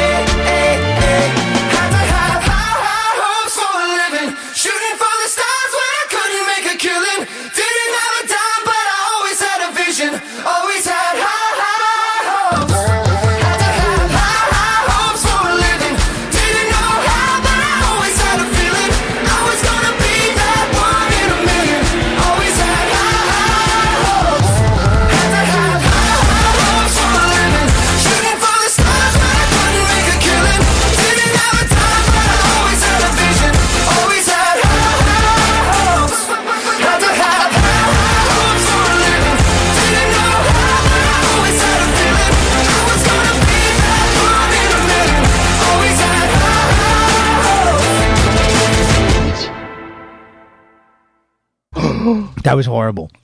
Had to have high hopes for a living, shooting for the stars when I couldn't make a killing. Didn't have a dime, but I always had a vision, always had high hopes. Had to have high hopes for a living, didn't know how, but I always had a feeling I was gonna be that one in a million. Always had high hopes. Had to have high hopes for a living, shooting for the stars when I couldn't make a killing. Didn't have a dime, but I always had a vision, always had high hopes. Had to have high hopes for a living, didn't know how, but I always had a feeling I was gonna be that one in a million. Always had high hopes. That was horrible.